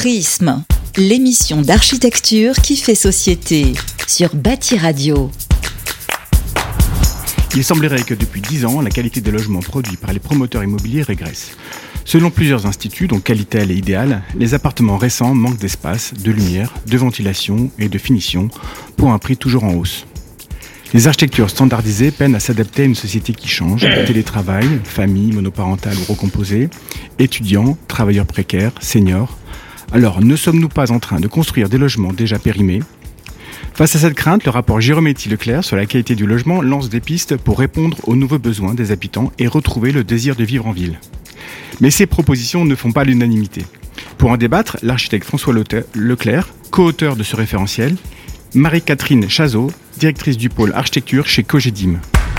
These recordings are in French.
Prisme, l'émission d'architecture qui fait société sur Bâti Radio. Il semblerait que depuis 10 ans, la qualité des logements produits par les promoteurs immobiliers régresse. Selon plusieurs instituts, dont Qualitel et Ideal, les appartements récents manquent d'espace, de lumière, de ventilation et de finition pour un prix toujours en hausse. Les architectures standardisées peinent à s'adapter à une société qui change, télétravail, famille, monoparentale ou recomposée, étudiants, travailleurs précaires, seniors. Alors, ne sommes-nous pas en train de construire des logements déjà périmés ? Face à cette crainte, le rapport Girometti-Leclerc sur la qualité du logement lance des pistes pour répondre aux nouveaux besoins des habitants et retrouver le désir de vivre en ville. Mais ces propositions ne font pas l'unanimité. Pour en débattre, l'architecte François Leclerc, co-auteur de ce référentiel, Marie-Catherine Chazot, directrice du pôle architecture chez Cogedim.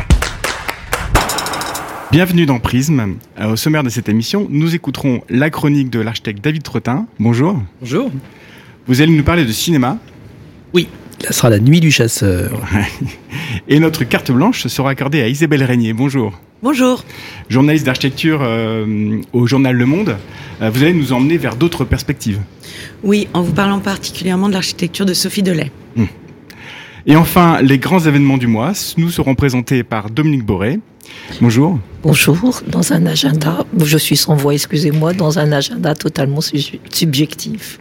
Bienvenue dans Prisme. Au sommaire de cette émission, nous écouterons la chronique de l'architecte David Trottin. Bonjour. Bonjour. Vous allez nous parler de cinéma. Oui, ça sera la nuit du chasseur. Et notre carte blanche sera accordée à Isabelle Régnier. Bonjour. Bonjour. Journaliste d'architecture au journal Le Monde, vous allez nous emmener vers d'autres perspectives. Oui, en vous parlant particulièrement de l'architecture de Sophie Delay. Et enfin, les grands événements du mois nous seront présentés par Dominique Boré. Bonjour. Bonjour, dans un agenda, je suis sans voix, excusez-moi, dans un agenda totalement subjectif.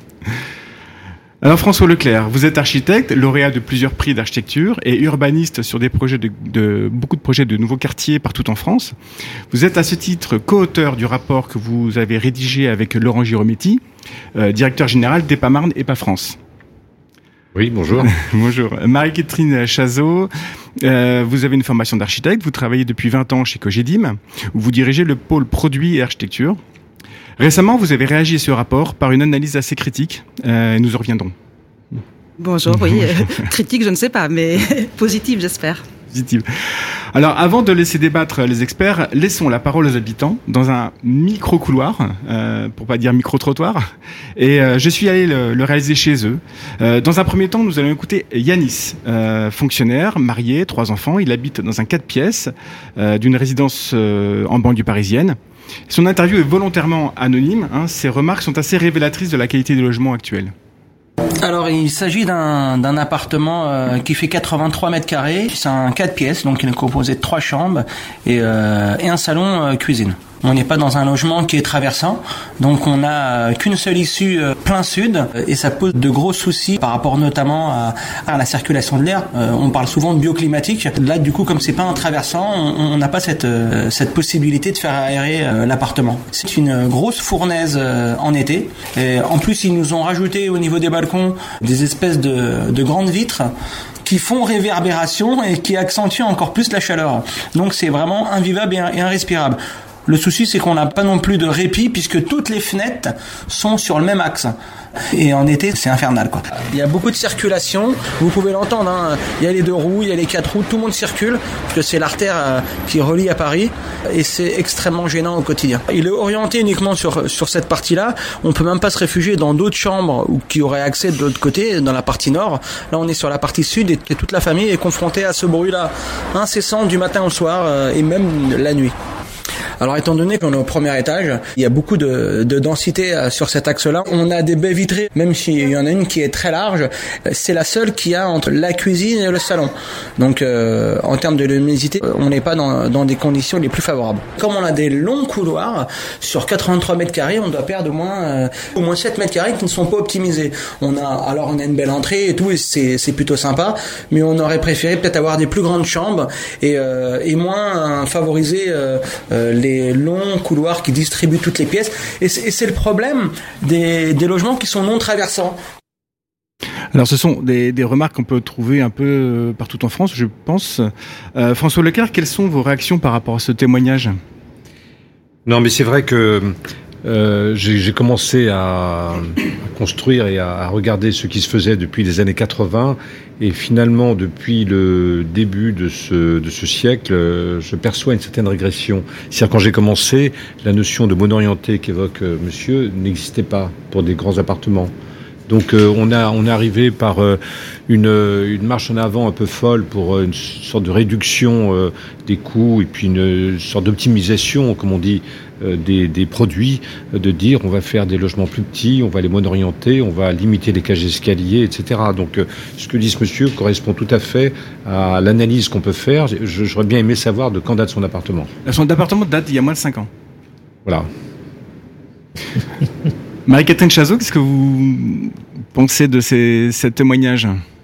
Alors François Leclerc, vous êtes architecte, lauréat de plusieurs prix d'architecture et urbaniste sur des projets beaucoup de projets de nouveaux quartiers partout en France. Vous êtes à ce titre co-auteur du rapport que vous avez rédigé avec Laurent Girometti, directeur général d'EPA Marne EPA France. Oui, bonjour. Bonjour. Marie-Catherine Chazot, vous avez une formation d'architecte, vous travaillez depuis 20 ans chez Cogedim, où vous dirigez le pôle produits et architecture. Récemment, vous avez réagi à ce rapport par une analyse assez critique, et nous en reviendrons. Bonjour, oui, critique je ne sais pas, mais positive j'espère. Positive. Alors, avant de laisser débattre les experts, laissons la parole aux habitants dans un micro-couloir, pour pas dire micro-trottoir, et je suis allé le réaliser chez eux. Dans un premier temps, nous allons écouter Yanis, fonctionnaire, marié, 3 enfants. Il habite dans un 4 pièces d'une résidence en banlieue parisienne. Son interview est volontairement anonyme. Ses remarques sont assez révélatrices de la qualité des logements actuels. Alors, il s'agit d'un appartement qui fait 83 mètres carrés. C'est un 4 pièces, donc il est composé de 3 chambres et un salon cuisine. On n'est pas dans un logement qui est traversant, donc on n'a qu'une seule issue plein sud, et ça pose de gros soucis par rapport notamment à la circulation de l'air. On parle souvent de bioclimatique. Là, du coup, comme c'est pas un traversant, on n'a pas cette possibilité de faire aérer l'appartement. C'est une grosse fournaise en été. Et en plus, ils nous ont rajouté au niveau des balcons des espèces de grandes vitres qui font réverbération et qui accentuent encore plus la chaleur. Donc c'est vraiment invivable et irrespirable. Le souci, c'est qu'on n'a pas non plus de répit puisque toutes les fenêtres sont sur le même axe. Et en été, c'est infernal, quoi. Il y a beaucoup de circulation. Vous pouvez l'entendre, hein. Il y a les 2 roues, il y a les 4 roues. Tout le monde circule parce que c'est l'artère qui relie à Paris. Et c'est extrêmement gênant au quotidien. Il est orienté uniquement sur cette partie-là. On peut même pas se réfugier dans d'autres chambres ou qui auraient accès de l'autre côté, dans la partie nord. Là, on est sur la partie sud et toute la famille est confrontée à ce bruit-là incessant du matin au soir et même la nuit. Alors, étant donné qu'on est au premier étage, il y a beaucoup de densité sur cet axe-là. On a des baies vitrées, même s'il y en a une qui est très large. C'est la seule qu'il y a entre la cuisine et le salon. Donc, en termes de luminosité, on n'est pas dans des conditions les plus favorables. Comme on a des longs couloirs, sur 83 mètres carrés, on doit perdre au moins 7 mètres carrés qui ne sont pas optimisés. On a une belle entrée et tout, et c'est plutôt sympa, mais on aurait préféré peut-être avoir des plus grandes chambres et moins favoriser les longs couloirs qui distribuent toutes les pièces. Et c'est le problème des logements qui sont non traversants. Alors ce sont des remarques qu'on peut trouver un peu partout en France, je pense. François Leclerc, quelles sont vos réactions par rapport à ce témoignage ? Non, mais c'est vrai que j'ai commencé à construire et à regarder ce qui se faisait depuis les années 80, et finalement depuis le début de ce siècle, je perçois une certaine régression. C'est-à-dire, quand j'ai commencé, la notion de monorienté qu'évoque monsieur n'existait pas pour des grands appartements. Donc on est arrivé par une marche en avant un peu folle pour une sorte de réduction des coûts et puis une sorte d'optimisation, comme on dit, des produits, de dire on va faire des logements plus petits, on va les moins orientés, on va limiter les cages d'escalier, etc. Donc ce que dit ce monsieur correspond tout à fait à l'analyse qu'on peut faire. J'aurais bien aimé savoir de quand date son appartement. Son appartement date d'il y a moins de 5 ans. Voilà. Marie-Catherine Chazot, qu'est-ce que vous pensez de ces témoignages ?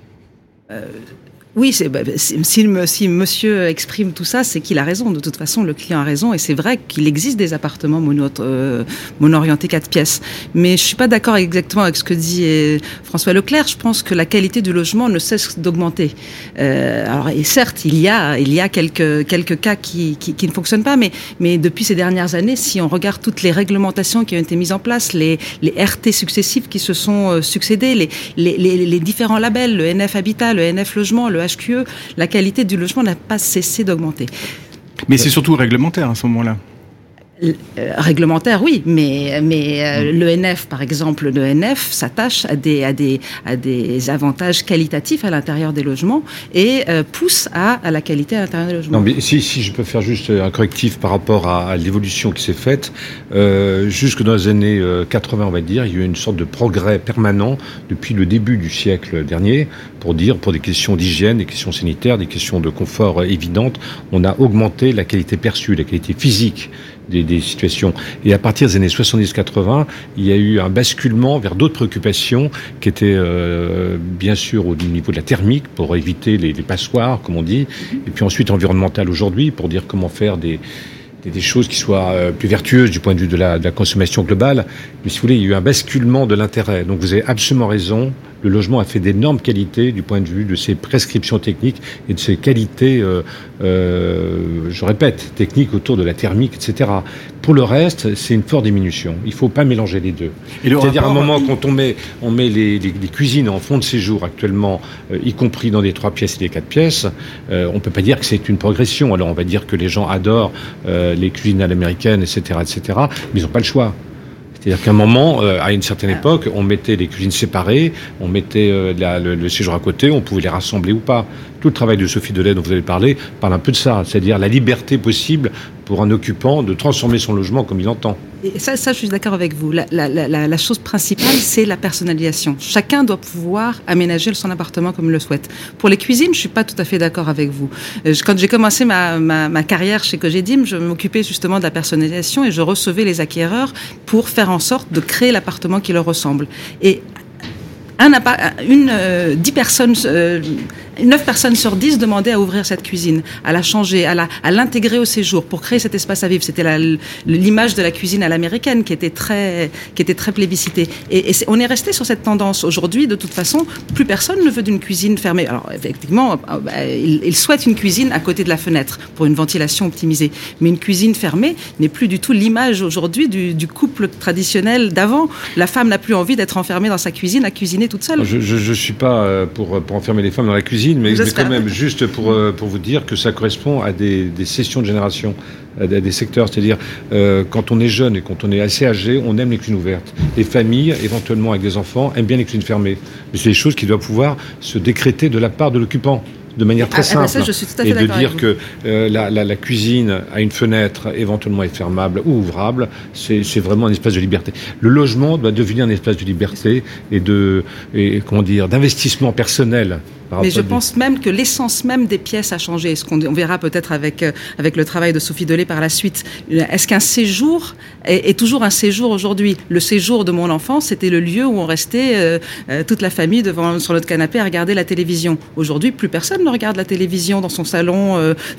Oui, si monsieur exprime tout ça, c'est qu'il a raison. De toute façon, le client a raison. Et c'est vrai qu'il existe des appartements mono-orientés 4 pièces. Mais je suis pas d'accord exactement avec ce que dit François Leclerc. Je pense que la qualité du logement ne cesse d'augmenter. Alors, et certes, il y a quelques cas qui ne fonctionnent pas. Mais depuis ces dernières années, si on regarde toutes les réglementations qui ont été mises en place, les RT successifs qui se sont succédés, les différents labels, le NF Habitat, le NF Logement, le HQE, la qualité du logement n'a pas cessé d'augmenter. Mais c'est surtout réglementaire à ce moment-là. Réglementaire, oui, mais l'ENF, par exemple, l'ENF s'attache à des avantages qualitatifs à l'intérieur des logements et pousse à la qualité à l'intérieur des logements. Non, mais si je peux faire juste un correctif par rapport à l'évolution qui s'est faite, jusque dans les années 80, on va dire, il y a eu une sorte de progrès permanent depuis le début du siècle dernier, pour des questions d'hygiène, des questions sanitaires, des questions de confort évidentes, on a augmenté la qualité perçue, la qualité physique des situations. Et à partir des années 70-80, il y a eu un basculement vers d'autres préoccupations qui étaient bien sûr au niveau de la thermique pour éviter les passoires, comme on dit, et puis ensuite environnemental aujourd'hui pour dire comment faire des choses qui soient plus vertueuses du point de vue de la consommation globale. Mais si vous voulez, il y a eu un basculement de l'intérêt. Donc vous avez absolument raison. Le logement a fait d'énormes qualités du point de vue de ses prescriptions techniques et de ses qualités, je répète, techniques autour de la thermique, etc. Pour le reste, c'est une forte diminution. Il ne faut pas mélanger les deux. C'est-à-dire à un moment, quand on met les cuisines en fond de séjour actuellement, y compris dans des 3 pièces et des 4 pièces, on ne peut pas dire que c'est une progression. Alors on va dire que les gens adorent les cuisines à l'américaine, etc., mais ils n'ont pas le choix. C'est-à-dire qu'à un moment, à une certaine époque, on mettait les cuisines séparées, on mettait le séjour à côté, on pouvait les rassembler ou pas. Tout le travail de Sophie Delay dont vous avez parlé parle un peu de ça, c'est-à-dire la liberté possible pour un occupant de transformer son logement comme il entend. Et ça, je suis d'accord avec vous. La chose principale, c'est la personnalisation. Chacun doit pouvoir aménager son appartement comme il le souhaite. Pour les cuisines, je suis pas tout à fait d'accord avec vous. Quand j'ai commencé ma carrière chez Cogedim, je m'occupais justement de la personnalisation et je recevais les acquéreurs pour faire en sorte de créer l'appartement qui leur ressemble. Et 9 personnes sur 10 demandaient à ouvrir cette cuisine, à la changer, à l'intégrer au séjour pour créer cet espace à vivre. C'était l'image de la cuisine à l'américaine qui était très plébiscitée. Et on est resté sur cette tendance. Aujourd'hui, de toute façon, plus personne ne veut d'une cuisine fermée. Alors, effectivement, il souhaite une cuisine à côté de la fenêtre pour une ventilation optimisée. Mais une cuisine fermée n'est plus du tout l'image aujourd'hui du couple traditionnel d'avant. La femme n'a plus envie d'être enfermée dans sa cuisine à cuisiner toute seule. Je suis pas pour enfermer les femmes dans la cuisine, mais quand même, juste pour vous dire que ça correspond à des sessions de génération, à des secteurs. C'est-à-dire, quand on est jeune et quand on est assez âgé, on aime les cuisines ouvertes. Les familles, éventuellement avec des enfants, aiment bien les cuisines fermées. Mais c'est des choses qui doivent pouvoir se décréter de la part de l'occupant. De manière très simple. Ça, je suis tout à fait et de d'accord dire que la cuisine a une fenêtre éventuellement est fermable ou ouvrable, c'est vraiment un espace de liberté. Le logement doit devenir un espace de liberté et d'investissement personnel. Mais je pense même que l'essence même des pièces a changé. On verra peut-être avec le travail de Sophie Delay par la suite. Est-ce qu'un séjour est toujours un séjour aujourd'hui ? Le séjour de mon enfance, c'était le lieu où on restait toute la famille sur notre canapé à regarder la télévision. Aujourd'hui, plus personne ne regarde la télévision dans son salon.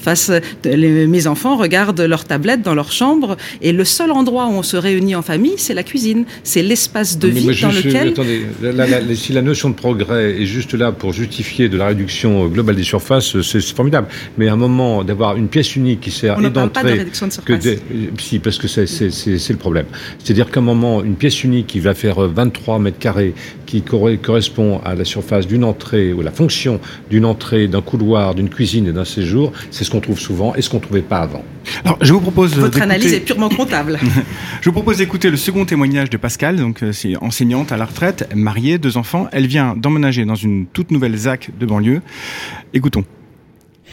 Mes enfants regardent leur tablette dans leur chambre. Et le seul endroit où on se réunit en famille, c'est la cuisine. C'est l'espace de vie dans lequel... Attendez, si la notion de progrès est juste là pour justifier de la réduction globale des surfaces, c'est formidable. Mais à un moment, d'avoir une pièce unique qui sert et d'entrée... On ne parle pas de réduction de surface. Si, parce que c'est le problème. C'est-à-dire qu'à un moment, une pièce unique qui va faire 23 mètres carrés, qui correspond à la surface d'une entrée, ou la fonction d'une entrée, d'un couloir, d'une cuisine et d'un séjour, c'est ce qu'on trouve souvent et ce qu'on ne trouvait pas avant. Alors, je vous propose Votre analyse est purement comptable. Je vous propose d'écouter le second témoignage de Pascal. Donc, c'est enseignante à la retraite, mariée, 2 enfants. Elle vient d'emménager dans une toute nouvelle ZAC de banlieue. Écoutons.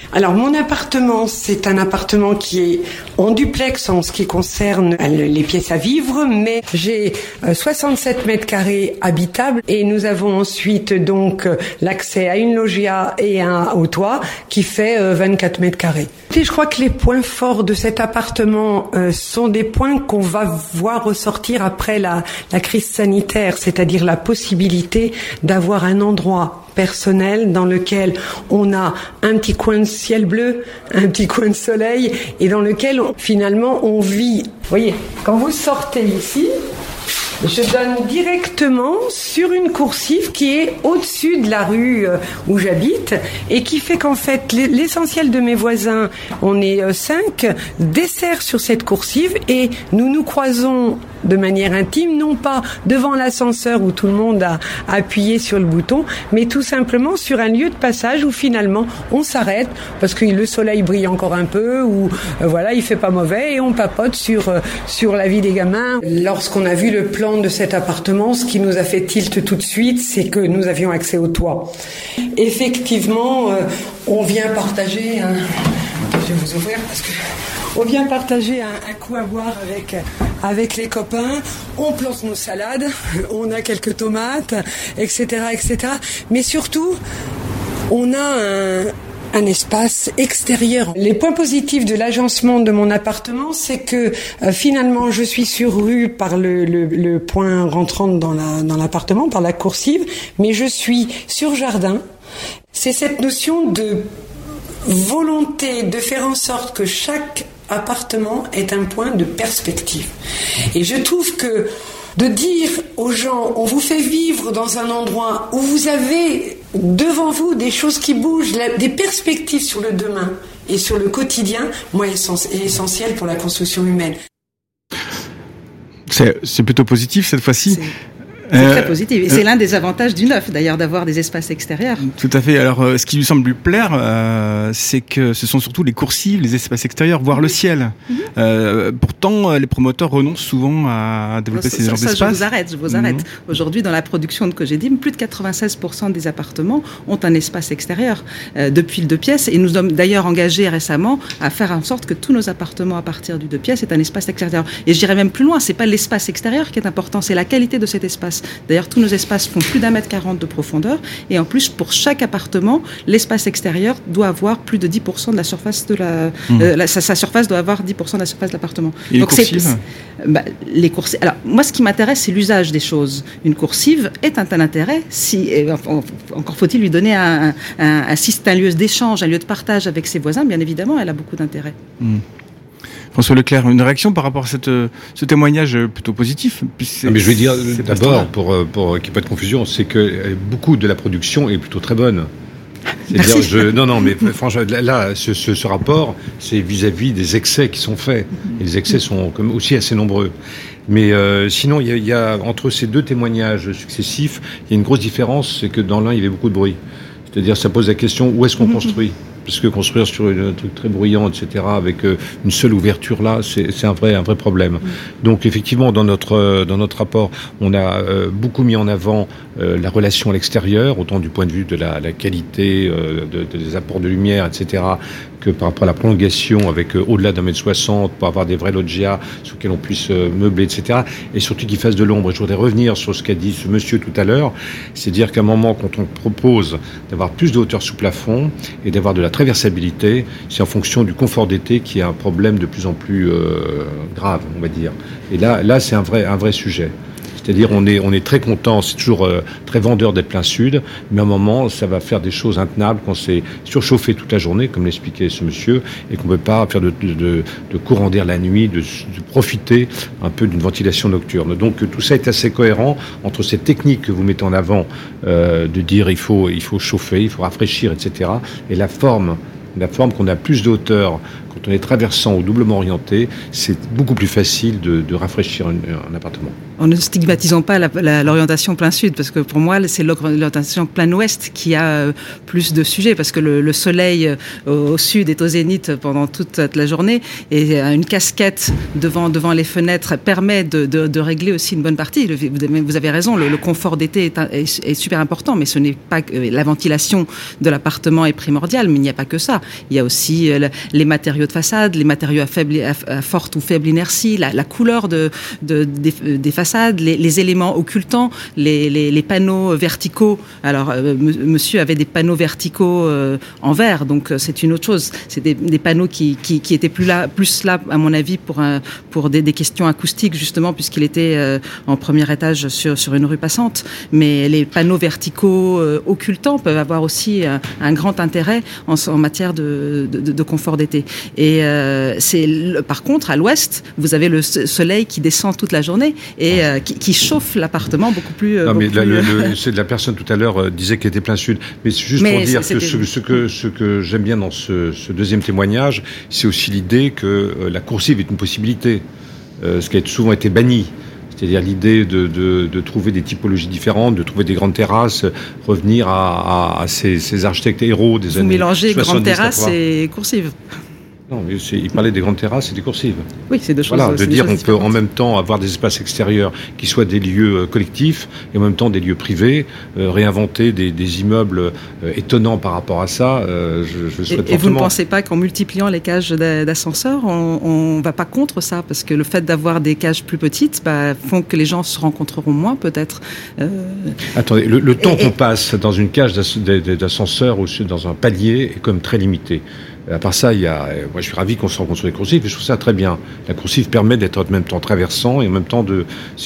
Alors mon appartement, c'est un appartement qui est en duplex en ce qui concerne les pièces à vivre, mais j'ai 67 mètres carrés habitables et nous avons ensuite donc l'accès à une loggia et au toit qui fait 24 mètres carrés. Et je crois que les points forts de cet appartement sont des points qu'on va voir ressortir après la crise sanitaire, c'est-à-dire la possibilité d'avoir un endroit personnel dans lequel on a un petit coin de ciel bleu, un petit coin de soleil et dans lequel finalement on vit. Vous voyez, quand vous sortez ici, je donne directement sur une coursive qui est au-dessus de la rue où j'habite et qui fait qu'en fait l'essentiel de mes voisins, on est 5, dessert sur cette coursive et nous nous croisons de manière intime, non pas devant l'ascenseur où tout le monde a appuyé sur le bouton, mais tout simplement sur un lieu de passage où finalement on s'arrête parce que le soleil brille encore un peu ou voilà, il fait pas mauvais et on papote sur la vie des gamins. Lorsqu'on a vu le plan de cet appartement, ce qui nous a fait tilt tout de suite, c'est que nous avions accès au toit. Effectivement, on vient partager je vais vous ouvrir parce que on vient partager un coup à boire avec les copains, on plante nos salades, on a quelques tomates, etc., etc. Mais surtout, on a un espace extérieur. Les points positifs de l'agencement de mon appartement, c'est que finalement je suis sur rue par le point rentrant dans l'appartement, par la coursive, mais je suis sur jardin. C'est cette notion de volonté de faire en sorte que chaque appartement est un point de perspective. Et je trouve que de dire aux gens, on vous fait vivre dans un endroit où vous avez devant vous des choses qui bougent, des perspectives sur le demain et sur le quotidien, moi, est essentiel pour la construction humaine. C'est plutôt positif cette fois-ci. C'est très positif. Et c'est l'un des avantages du neuf, d'ailleurs, d'avoir des espaces extérieurs. Tout à fait. Alors, ce qui lui semble lui plaire, c'est que ce sont surtout les coursives, les espaces extérieurs, voire le ciel. Pourtant, les promoteurs renoncent souvent à développer ces genres d'espaces. Je vous arrête. Aujourd'hui, dans la production de Cogedim, plus de 96% des appartements ont un espace extérieur depuis le 2 pièces. Et nous sommes d'ailleurs engagés récemment à faire en sorte que tous nos appartements à partir du 2 pièces aient un espace extérieur. Et je dirais même plus loin, c'est pas l'espace extérieur qui est important, c'est la qualité de cet espace. D'ailleurs, tous nos espaces font plus d'1,40 m de profondeur et en plus, pour chaque appartement, l'espace extérieur doit avoir plus de 10% de la surface de sa surface doit avoir 10% de la surface de l'appartement. Et donc les coursives. Alors, moi, ce qui m'intéresse, c'est l'usage des choses. Une coursive est un tel intérêt encore faut-il lui donner un lieu d'échange, un lieu de partage avec ses voisins. Bien évidemment, elle a beaucoup d'intérêt. François Leclerc, une réaction par rapport à ce témoignage plutôt positif? Mais je vais dire d'abord, pour qu'il n'y ait pas de confusion, c'est que beaucoup de la production est plutôt très bonne. Non, mais franchement, là, ce rapport, c'est vis-à-vis des excès qui sont faits. Et les excès sont aussi assez nombreux. Mais sinon, il y a entre ces deux témoignages successifs, il y a une grosse différence, c'est que dans l'un, il y avait beaucoup de bruit. C'est-à-dire, ça pose la question, où est-ce qu'on construit ? Parce que construire sur un truc très bruyant, etc., avec une seule ouverture là, c'est un vrai problème. Donc effectivement, dans notre rapport, on a beaucoup mis en avant la relation à l'extérieur, autant du point de vue de la qualité des apports de lumière, etc., que par rapport à la prolongation avec au-delà d'1,60 m pour avoir des vrais loggias sur lesquels on puisse meubler, etc. Et surtout qu'ils fassent de l'ombre. Et je voudrais revenir sur ce qu'a dit ce monsieur tout à l'heure, c'est dire qu'à un moment, quand on propose d'avoir plus de hauteur sous plafond et d'avoir de la traversabilité, c'est en fonction du confort d'été qui est un problème de plus en plus grave, on va dire. Et là, c'est un vrai sujet. C'est-à-dire, on est très content, c'est toujours très vendeur d'être plein sud, mais à un moment, ça va faire des choses intenables quand c'est surchauffé toute la journée, comme l'expliquait ce monsieur, et qu'on ne peut pas faire de courant d'air la nuit, de profiter un peu d'une ventilation nocturne. Donc, tout ça est assez cohérent entre cette technique que vous mettez en avant, de dire il faut chauffer, il faut rafraîchir, etc., et la forme qu'on a plus de hauteur quand on est traversant ou doublement orienté, c'est beaucoup plus facile de rafraîchir un appartement. En ne stigmatisant pas l'orientation plein sud, parce que pour moi, c'est l'orientation plein ouest qui a plus de sujets, parce que le soleil au sud est au zénith pendant toute la journée, et une casquette devant les fenêtres permet de régler aussi une bonne partie. Vous avez raison, le confort d'été est super important, mais ce n'est pas la ventilation de l'appartement est primordiale, mais il n'y a pas que ça. Il y a aussi les matériaux de façade, les matériaux à forte ou faible inertie, la couleur des façades, les éléments occultants, les panneaux verticaux. Alors, monsieur avait des panneaux verticaux en verre, donc c'est une autre chose. C'est des panneaux qui étaient plus là, à mon avis, pour des questions acoustiques, justement, puisqu'il était en premier étage sur une rue passante. Mais les panneaux verticaux occultants peuvent avoir aussi un grand intérêt en matière de confort d'été. Et par contre, à l'ouest, vous avez le soleil qui descend toute la journée et qui chauffe l'appartement beaucoup plus. C'est de la personne tout à l'heure disait qu'elle était plein sud, mais c'est juste pour dire que ce que j'aime bien dans ce deuxième témoignage, c'est aussi l'idée que la coursive est une possibilité, ce qui a souvent été banni. C'est-à-dire l'idée de trouver des typologies différentes, de trouver des grandes terrasses, revenir à ces architectes héros des années 70. Vous mélangez grandes terrasses et coursives. Non, mais il parlait des grandes terrasses et des coursives. Oui, c'est deux choses. Voilà, de dire on peut en même temps avoir des espaces extérieurs qui soient des lieux collectifs et en même temps des lieux privés, réinventer des immeubles étonnants par rapport à ça. Je souhaite fortement. Et vous ne pensez pas qu'en multipliant les cages d'ascenseurs, on va pas contre ça, parce que le fait d'avoir des cages plus petites font que les gens se rencontreront moins, peut-être. Attendez, le temps qu'on passe dans une cage d'ascenseur ou dans un palier est quand même très limité. À part ça, moi je suis ravi qu'on se rencontre sur les coursives et je trouve ça très bien. La coursive permet d'être en même temps traversant et en même temps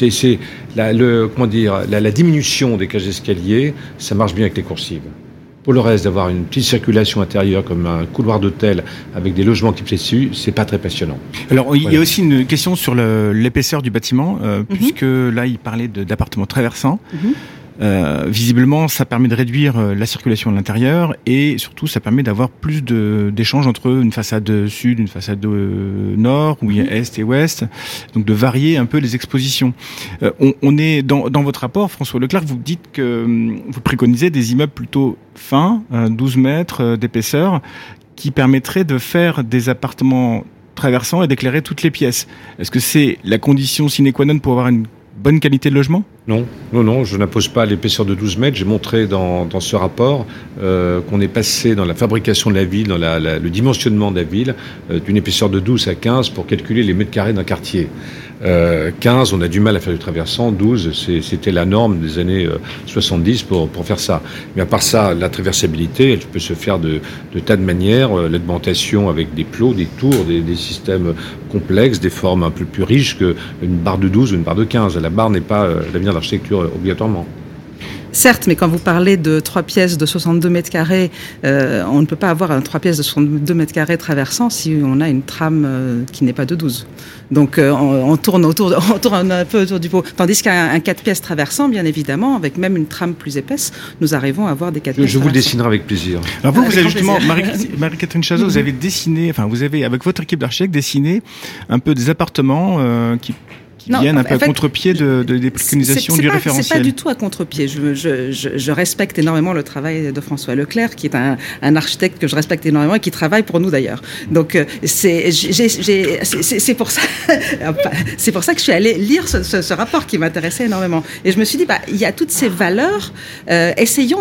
la diminution des cages d'escalier, ça marche bien avec les coursives. Pour le reste, d'avoir une petite circulation intérieure comme un couloir d'hôtel avec des logements qui plaisent dessus, c'est pas très passionnant. Alors, il y a aussi une question sur l'épaisseur du bâtiment, puisque là, il parlait d'appartements traversants. Visiblement, ça permet de réduire la circulation à l'intérieur et surtout, ça permet d'avoir plus d'échanges entre une façade sud, une façade nord, où il y a est et ouest, donc de varier un peu les expositions. On est dans votre rapport, François Leclerc, vous dites que vous préconisez des immeubles plutôt fins, 12 mètres d'épaisseur, qui permettraient de faire des appartements traversants et d'éclairer toutes les pièces. Est-ce que c'est la condition sine qua non pour avoir une bonne qualité de logement ? Non, je n'impose pas l'épaisseur de 12 mètres. J'ai montré dans ce rapport qu'on est passé dans la fabrication de la ville, dans le dimensionnement de la ville, d'une épaisseur de 12 à 15 pour calculer les mètres carrés d'un quartier. 15, on a du mal à faire du traversant. 12, c'était la norme des années 70 pour faire ça. Mais à part ça, la traversabilité, elle peut se faire de tas de manières. L'augmentation avec des plots, des tours, des systèmes complexes, des formes un peu plus riches qu'une barre de 12 ou une barre de 15. La barre n'est pas l'avenir de l'architecture obligatoirement. Certes, mais quand vous parlez de 3 pièces de 62 mètres carrés, on ne peut pas avoir un 3 pièces de 62 mètres carrés traversant si on a une trame qui n'est pas de 12. Donc on tourne un peu autour du pot. Tandis qu'un 4 pièces traversant, bien évidemment, avec même une trame plus épaisse, nous arrivons à avoir des 4 pièces. Je vous le dessinerai avec plaisir. Alors vous avez justement, Marie-Catherine Chazot, vous avez dessiné, vous avez, avec votre équipe d'architectes, dessiné un peu des appartements qui viennent un peu à contre-pied des préconisations du référentiel. C'est pas du tout à contre-pied. Je respecte énormément le travail de François Leclerc, qui est un architecte que je respecte énormément et qui travaille pour nous d'ailleurs. Donc c'est pour ça que je suis allée lire ce rapport qui m'intéressait énormément. Et je me suis dit, il y a toutes ces valeurs. Essayons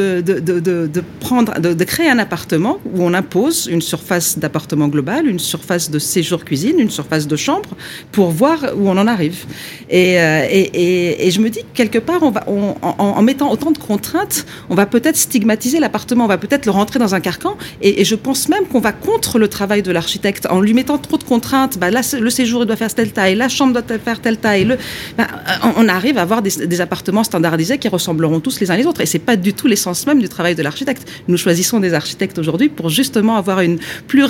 de créer un appartement où on impose une surface d'appartement global, une surface de séjour cuisine, une surface de chambre, pour voir où on en arrive. Et je me dis que quelque part, en mettant autant de contraintes, on va peut-être stigmatiser l'appartement, on va peut-être le rentrer dans un carcan, et je pense même qu'on va contre le travail de l'architecte en lui mettant trop de contraintes. Là, le séjour il doit faire telle taille, la chambre doit faire telle taille. On arrive à avoir des appartements standardisés qui ressembleront tous les uns les autres, et c'est pas du tout l'essence même du travail de l'architecte. Nous choisissons des architectes aujourd'hui pour justement avoir des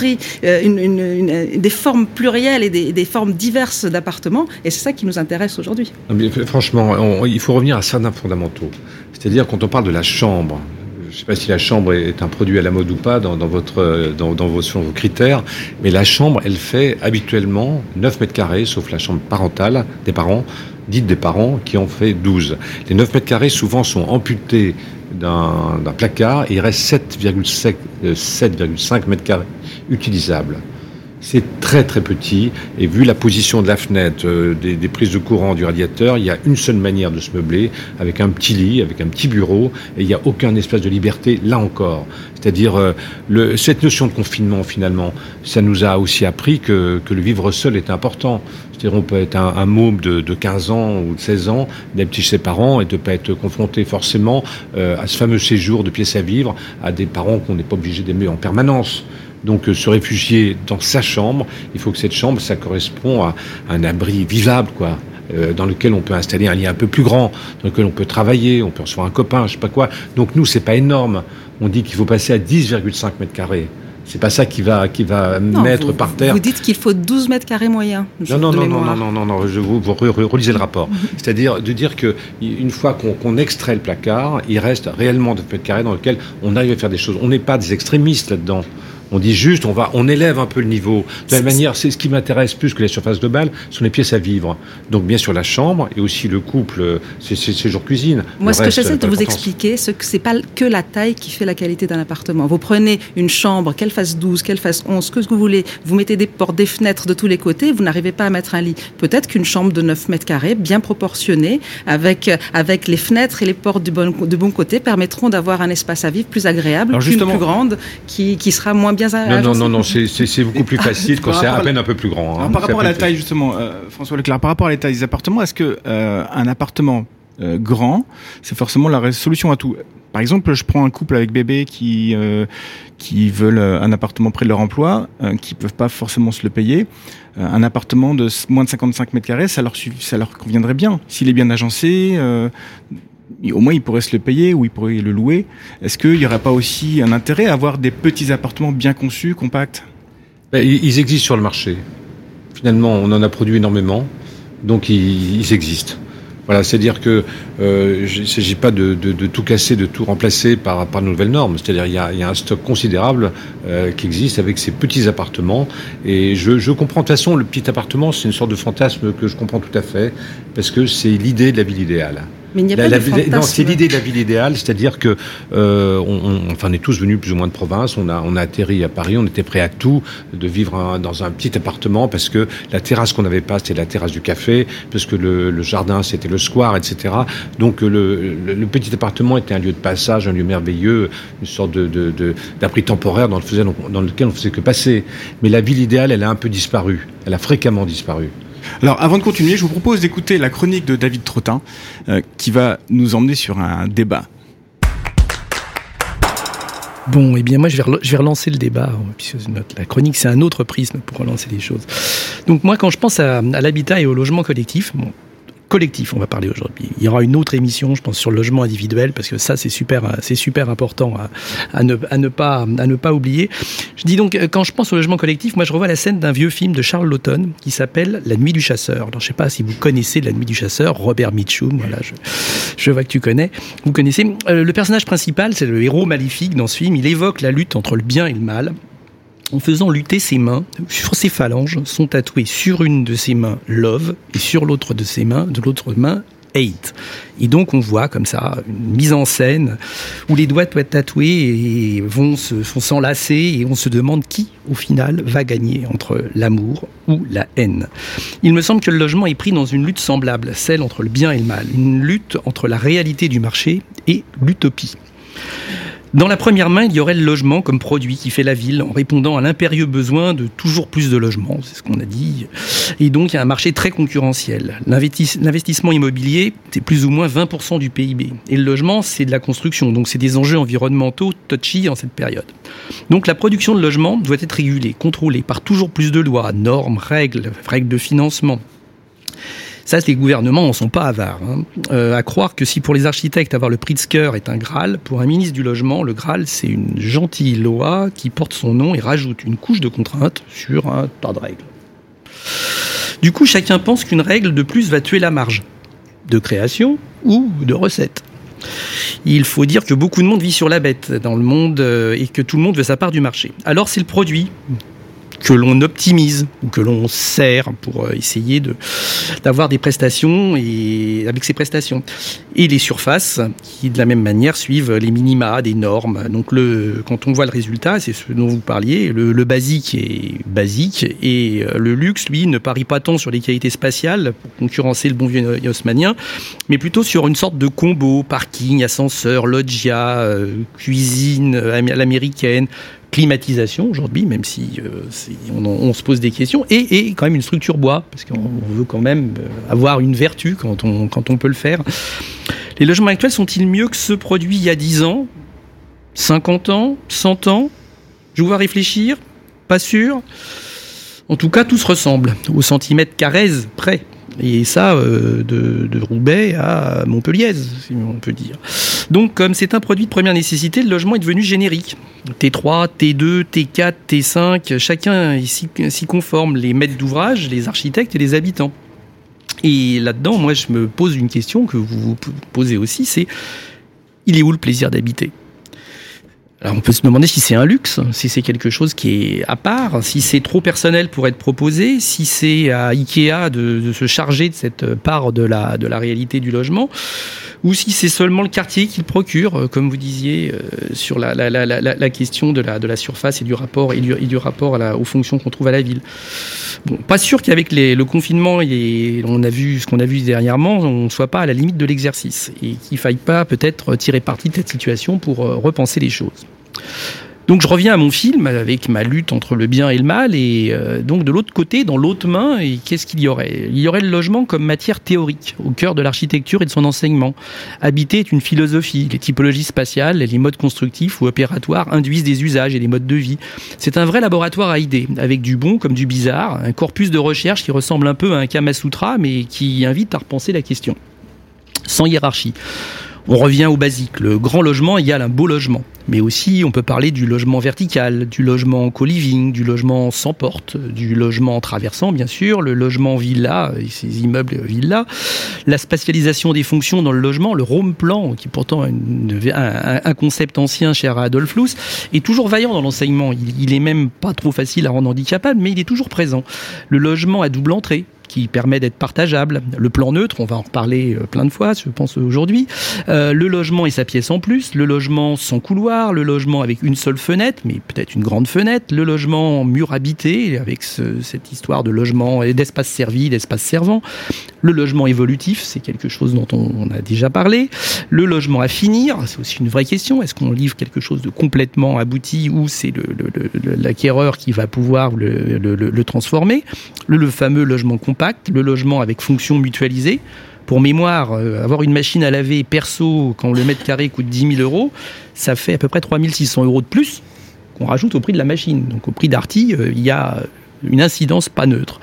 formes plurielles et des formes diverses d'appartements. Et c'est ça qui nous intéresse aujourd'hui. Franchement, il faut revenir à certains fondamentaux. C'est-à-dire, quand on parle de la chambre, je ne sais pas si la chambre est un produit à la mode ou pas dans vos critères, mais la chambre, elle fait habituellement 9 mètres carrés, sauf la chambre parentale des parents, dite des parents, qui en fait 12. Les 9 mètres carrés, souvent, sont amputés d'un placard et il reste 7,5 mètres carrés utilisables. C'est très très petit et vu la position de la fenêtre, des prises de courant du radiateur, il y a une seule manière de se meubler, avec un petit lit, avec un petit bureau, et il n'y a aucun espace de liberté là encore. C'est-à-dire cette notion de confinement finalement, ça nous a aussi appris que le vivre seul est important. C'est-à-dire on peut être un môme de 15 ans ou de 16 ans, d'habiter chez ses parents et de ne pas être confronté forcément à ce fameux séjour de pièce à vivre à des parents qu'on n'est pas obligé d'aimer en permanence. Donc se réfugier dans sa chambre, il faut que cette chambre, ça correspond à un abri vivable, quoi, dans lequel on peut installer un lit un peu plus grand, dans lequel on peut travailler, on peut recevoir un copain, je sais pas quoi. Donc nous, c'est pas énorme. On dit qu'il faut passer à 10,5 mètres carrés. C'est pas ça qui va mettre par terre. Vous dites qu'il faut 12 mètres carrés moyens. Non, vous relisez le rapport. C'est-à-dire de dire que une fois qu'on extrait le placard, il reste réellement 2 mètres carrés dans lequel on arrive à faire des choses. On n'est pas des extrémistes là-dedans. On dit juste, on élève un peu le niveau. De la même manière, c'est ce qui m'intéresse plus que la surface globale, sont les pièces à vivre. Donc bien sûr la chambre et aussi le couple, c'est séjour cuisine. Moi, ce que j'essaie de vous expliquer, c'est que c'est pas que la taille qui fait la qualité d'un appartement. Vous prenez une chambre, qu'elle fasse 12, qu'elle fasse 11, que ce que vous voulez, vous mettez des portes, des fenêtres de tous les côtés, vous n'arrivez pas à mettre un lit. Peut-être qu'une chambre de 9 mètres carrés, bien proportionnée, avec les fenêtres et les portes de bon côté, permettront d'avoir un espace à vivre plus agréable, plus grande, qui sera moins bien. Non, c'est beaucoup plus facile quand c'est à peine un peu plus grand. Par rapport à la taille, justement, François Leclerc, par rapport à la taille des appartements, est-ce que un appartement grand, c'est forcément la solution à tout? Par exemple, je prends un couple avec bébé qui veulent un appartement près de leur emploi, qui peuvent pas forcément se le payer. Un appartement de moins de 55 mètres carrés, ça leur conviendrait bien. S'il est bien agencé, au moins, ils pourraient se le payer ou ils pourraient le louer. Est-ce qu'il n'y aurait pas aussi un intérêt à avoir des petits appartements bien conçus, compacts? Ils existent sur le marché. Finalement, on en a produit énormément, donc ils existent. Voilà, c'est-à-dire que il ne s'agit pas de tout casser, de tout remplacer par de nouvelles normes. C'est-à-dire il y a un stock considérable qui existe avec ces petits appartements. Et je comprends de toute façon, le petit appartement, c'est une sorte de fantasme que je comprends tout à fait, parce que c'est l'idée de la ville idéale. Mais il n'y a pas de fantasme. Non, c'est l'idée de la ville idéale, c'est-à-dire que on est tous venus plus ou moins de province, on a atterri à Paris, on était prêt à tout, de vivre dans un petit appartement, parce que la terrasse qu'on n'avait pas, c'était la terrasse du café, parce que le jardin, c'était le square, etc. Donc le petit appartement était un lieu de passage, un lieu merveilleux, une sorte d'abri temporaire dans lequel on faisait que passer. Mais la ville idéale, elle a un peu disparu, elle a fréquemment disparu. Alors, avant de continuer, je vous propose d'écouter la chronique de David Trottin, qui va nous emmener sur un débat. Bon, eh bien moi je vais relancer le débat, puisque la chronique c'est un autre prisme pour relancer les choses. Donc moi quand je pense à l'habitat et au logement collectif, collectif, on va parler aujourd'hui. Il y aura une autre émission, je pense, sur le logement individuel, parce que ça, c'est super important à ne pas oublier. Je dis donc, quand je pense au logement collectif, moi, je revois la scène d'un vieux film de Charles Laughton qui s'appelle La Nuit du Chasseur. Alors, je sais pas si vous connaissez La Nuit du Chasseur, Robert Mitchum, voilà, je vois que tu connais. Vous connaissez. Le personnage principal, c'est le héros maléfique dans ce film. Il évoque la lutte entre le bien et le mal, en faisant lutter ses mains. Sur ses phalanges sont tatouées sur une de ses mains Love et sur l'autre main Hate. Et donc on voit comme ça une mise en scène où les doigts doivent être tatoués et vont s'enlacer, et on se demande qui au final va gagner entre l'amour ou la haine. Il me semble que le logement est pris dans une lutte semblable, celle entre le bien et le mal, une lutte entre la réalité du marché et l'utopie. Dans la première main, il y aurait le logement comme produit qui fait la ville, en répondant à l'impérieux besoin de toujours plus de logements, c'est ce qu'on a dit. Et donc, il y a un marché très concurrentiel. L'investissement immobilier, c'est plus ou moins 20% du PIB. Et le logement, c'est de la construction, donc c'est des enjeux environnementaux touchy en cette période. Donc, la production de logements doit être régulée, contrôlée par toujours plus de lois, normes, règles de financement. Ça, les gouvernements n'en sont pas avares. À croire que si pour les architectes avoir le Pritzker est un Graal, pour un ministre du Logement, le Graal, c'est une gentille loi qui porte son nom et rajoute une couche de contraintes sur un tas de règles. Du coup, chacun pense qu'une règle de plus va tuer la marge de création ou de recette. Il faut dire que beaucoup de monde vit sur la bête dans le monde et que tout le monde veut sa part du marché. Alors c'est le produit que l'on optimise ou que l'on sert pour essayer d'avoir des prestations et avec ces prestations. Et les surfaces qui, de la même manière, suivent les minima, des normes. Donc quand on voit le résultat, c'est ce dont vous parliez, le basique est basique et le luxe, lui, ne parie pas tant sur les qualités spatiales pour concurrencer le bon vieux haussmannien, mais plutôt sur une sorte de combo, parking, ascenseur, loggia, cuisine à l'américaine, climatisation aujourd'hui, même si on se pose des questions, et quand même une structure bois, parce qu'on veut quand même avoir une vertu quand on peut le faire. Les logements actuels sont-ils mieux que ceux produits il y a 10 ans, 50 ans, 100 ans ? Je vous vois réfléchir, pas sûr. En tout cas, tout se ressemble, au centimètre carré près. Et ça, de Roubaix à Montpellier, si on peut dire. Donc, comme c'est un produit de première nécessité, le logement est devenu générique. T3, T2, T4, T5, chacun s'y conforme, les maîtres d'ouvrage, les architectes et les habitants. Et là-dedans, moi, je me pose une question que vous vous posez aussi, c'est il est où le plaisir d'habiter ? Alors on peut se demander si c'est un luxe, si c'est quelque chose qui est à part, si c'est trop personnel pour être proposé, si c'est à Ikea de se charger de cette part de la réalité du logement, ou si c'est seulement le quartier qui le procure, comme vous disiez, sur la question de la surface et du rapport aux fonctions qu'on trouve à la ville. Bon, pas sûr qu'avec le confinement et ce qu'on a vu dernièrement, on ne soit pas à la limite de l'exercice et qu'il ne faille pas peut-être tirer parti de cette situation pour repenser les choses. Donc je reviens à mon film avec ma lutte entre le bien et le mal et donc de l'autre côté, dans l'autre main, et qu'est-ce qu'il y aurait ? Il y aurait le logement comme matière théorique au cœur de l'architecture et de son enseignement. Habiter est une philosophie. Les typologies spatiales, les modes constructifs ou opératoires induisent des usages et des modes de vie. C'est un vrai laboratoire à idées, avec du bon comme du bizarre, un corpus de recherche qui ressemble un peu à un Kama Sutra mais qui invite à repenser la question. Sans hiérarchie. On revient au basique. Le grand logement égale un beau logement. Mais aussi, on peut parler du logement vertical, du logement co-living, du logement sans porte, du logement traversant, bien sûr, le logement villa, et ces immeubles villa, la spatialisation des fonctions dans le logement, le home plan, qui est pourtant un concept ancien cher à Adolf Loos, est toujours vaillant dans l'enseignement. Il est même pas trop facile à rendre handicapable, mais il est toujours présent. Le logement à double entrée, qui permet d'être partageable. Le plan neutre, on va en reparler plein de fois, je pense aujourd'hui. Le logement et sa pièce en plus, le logement sans couloir, le logement avec une seule fenêtre, mais peut-être une grande fenêtre, le logement mur habité, avec cette histoire de logement et d'espace servi, d'espace servant. Le logement évolutif, c'est quelque chose dont on a déjà parlé. Le logement à finir, c'est aussi une vraie question. Est-ce qu'on livre quelque chose de complètement abouti ou c'est l'acquéreur qui va pouvoir le transformer ? Le fameux logement compact, le logement avec fonction mutualisée. Pour mémoire, avoir une machine à laver perso quand le mètre carré coûte 10 000 €, ça fait à peu près 3 600 € de plus qu'on rajoute au prix de la machine. Donc au prix d'Arty, il y a une incidence pas neutre.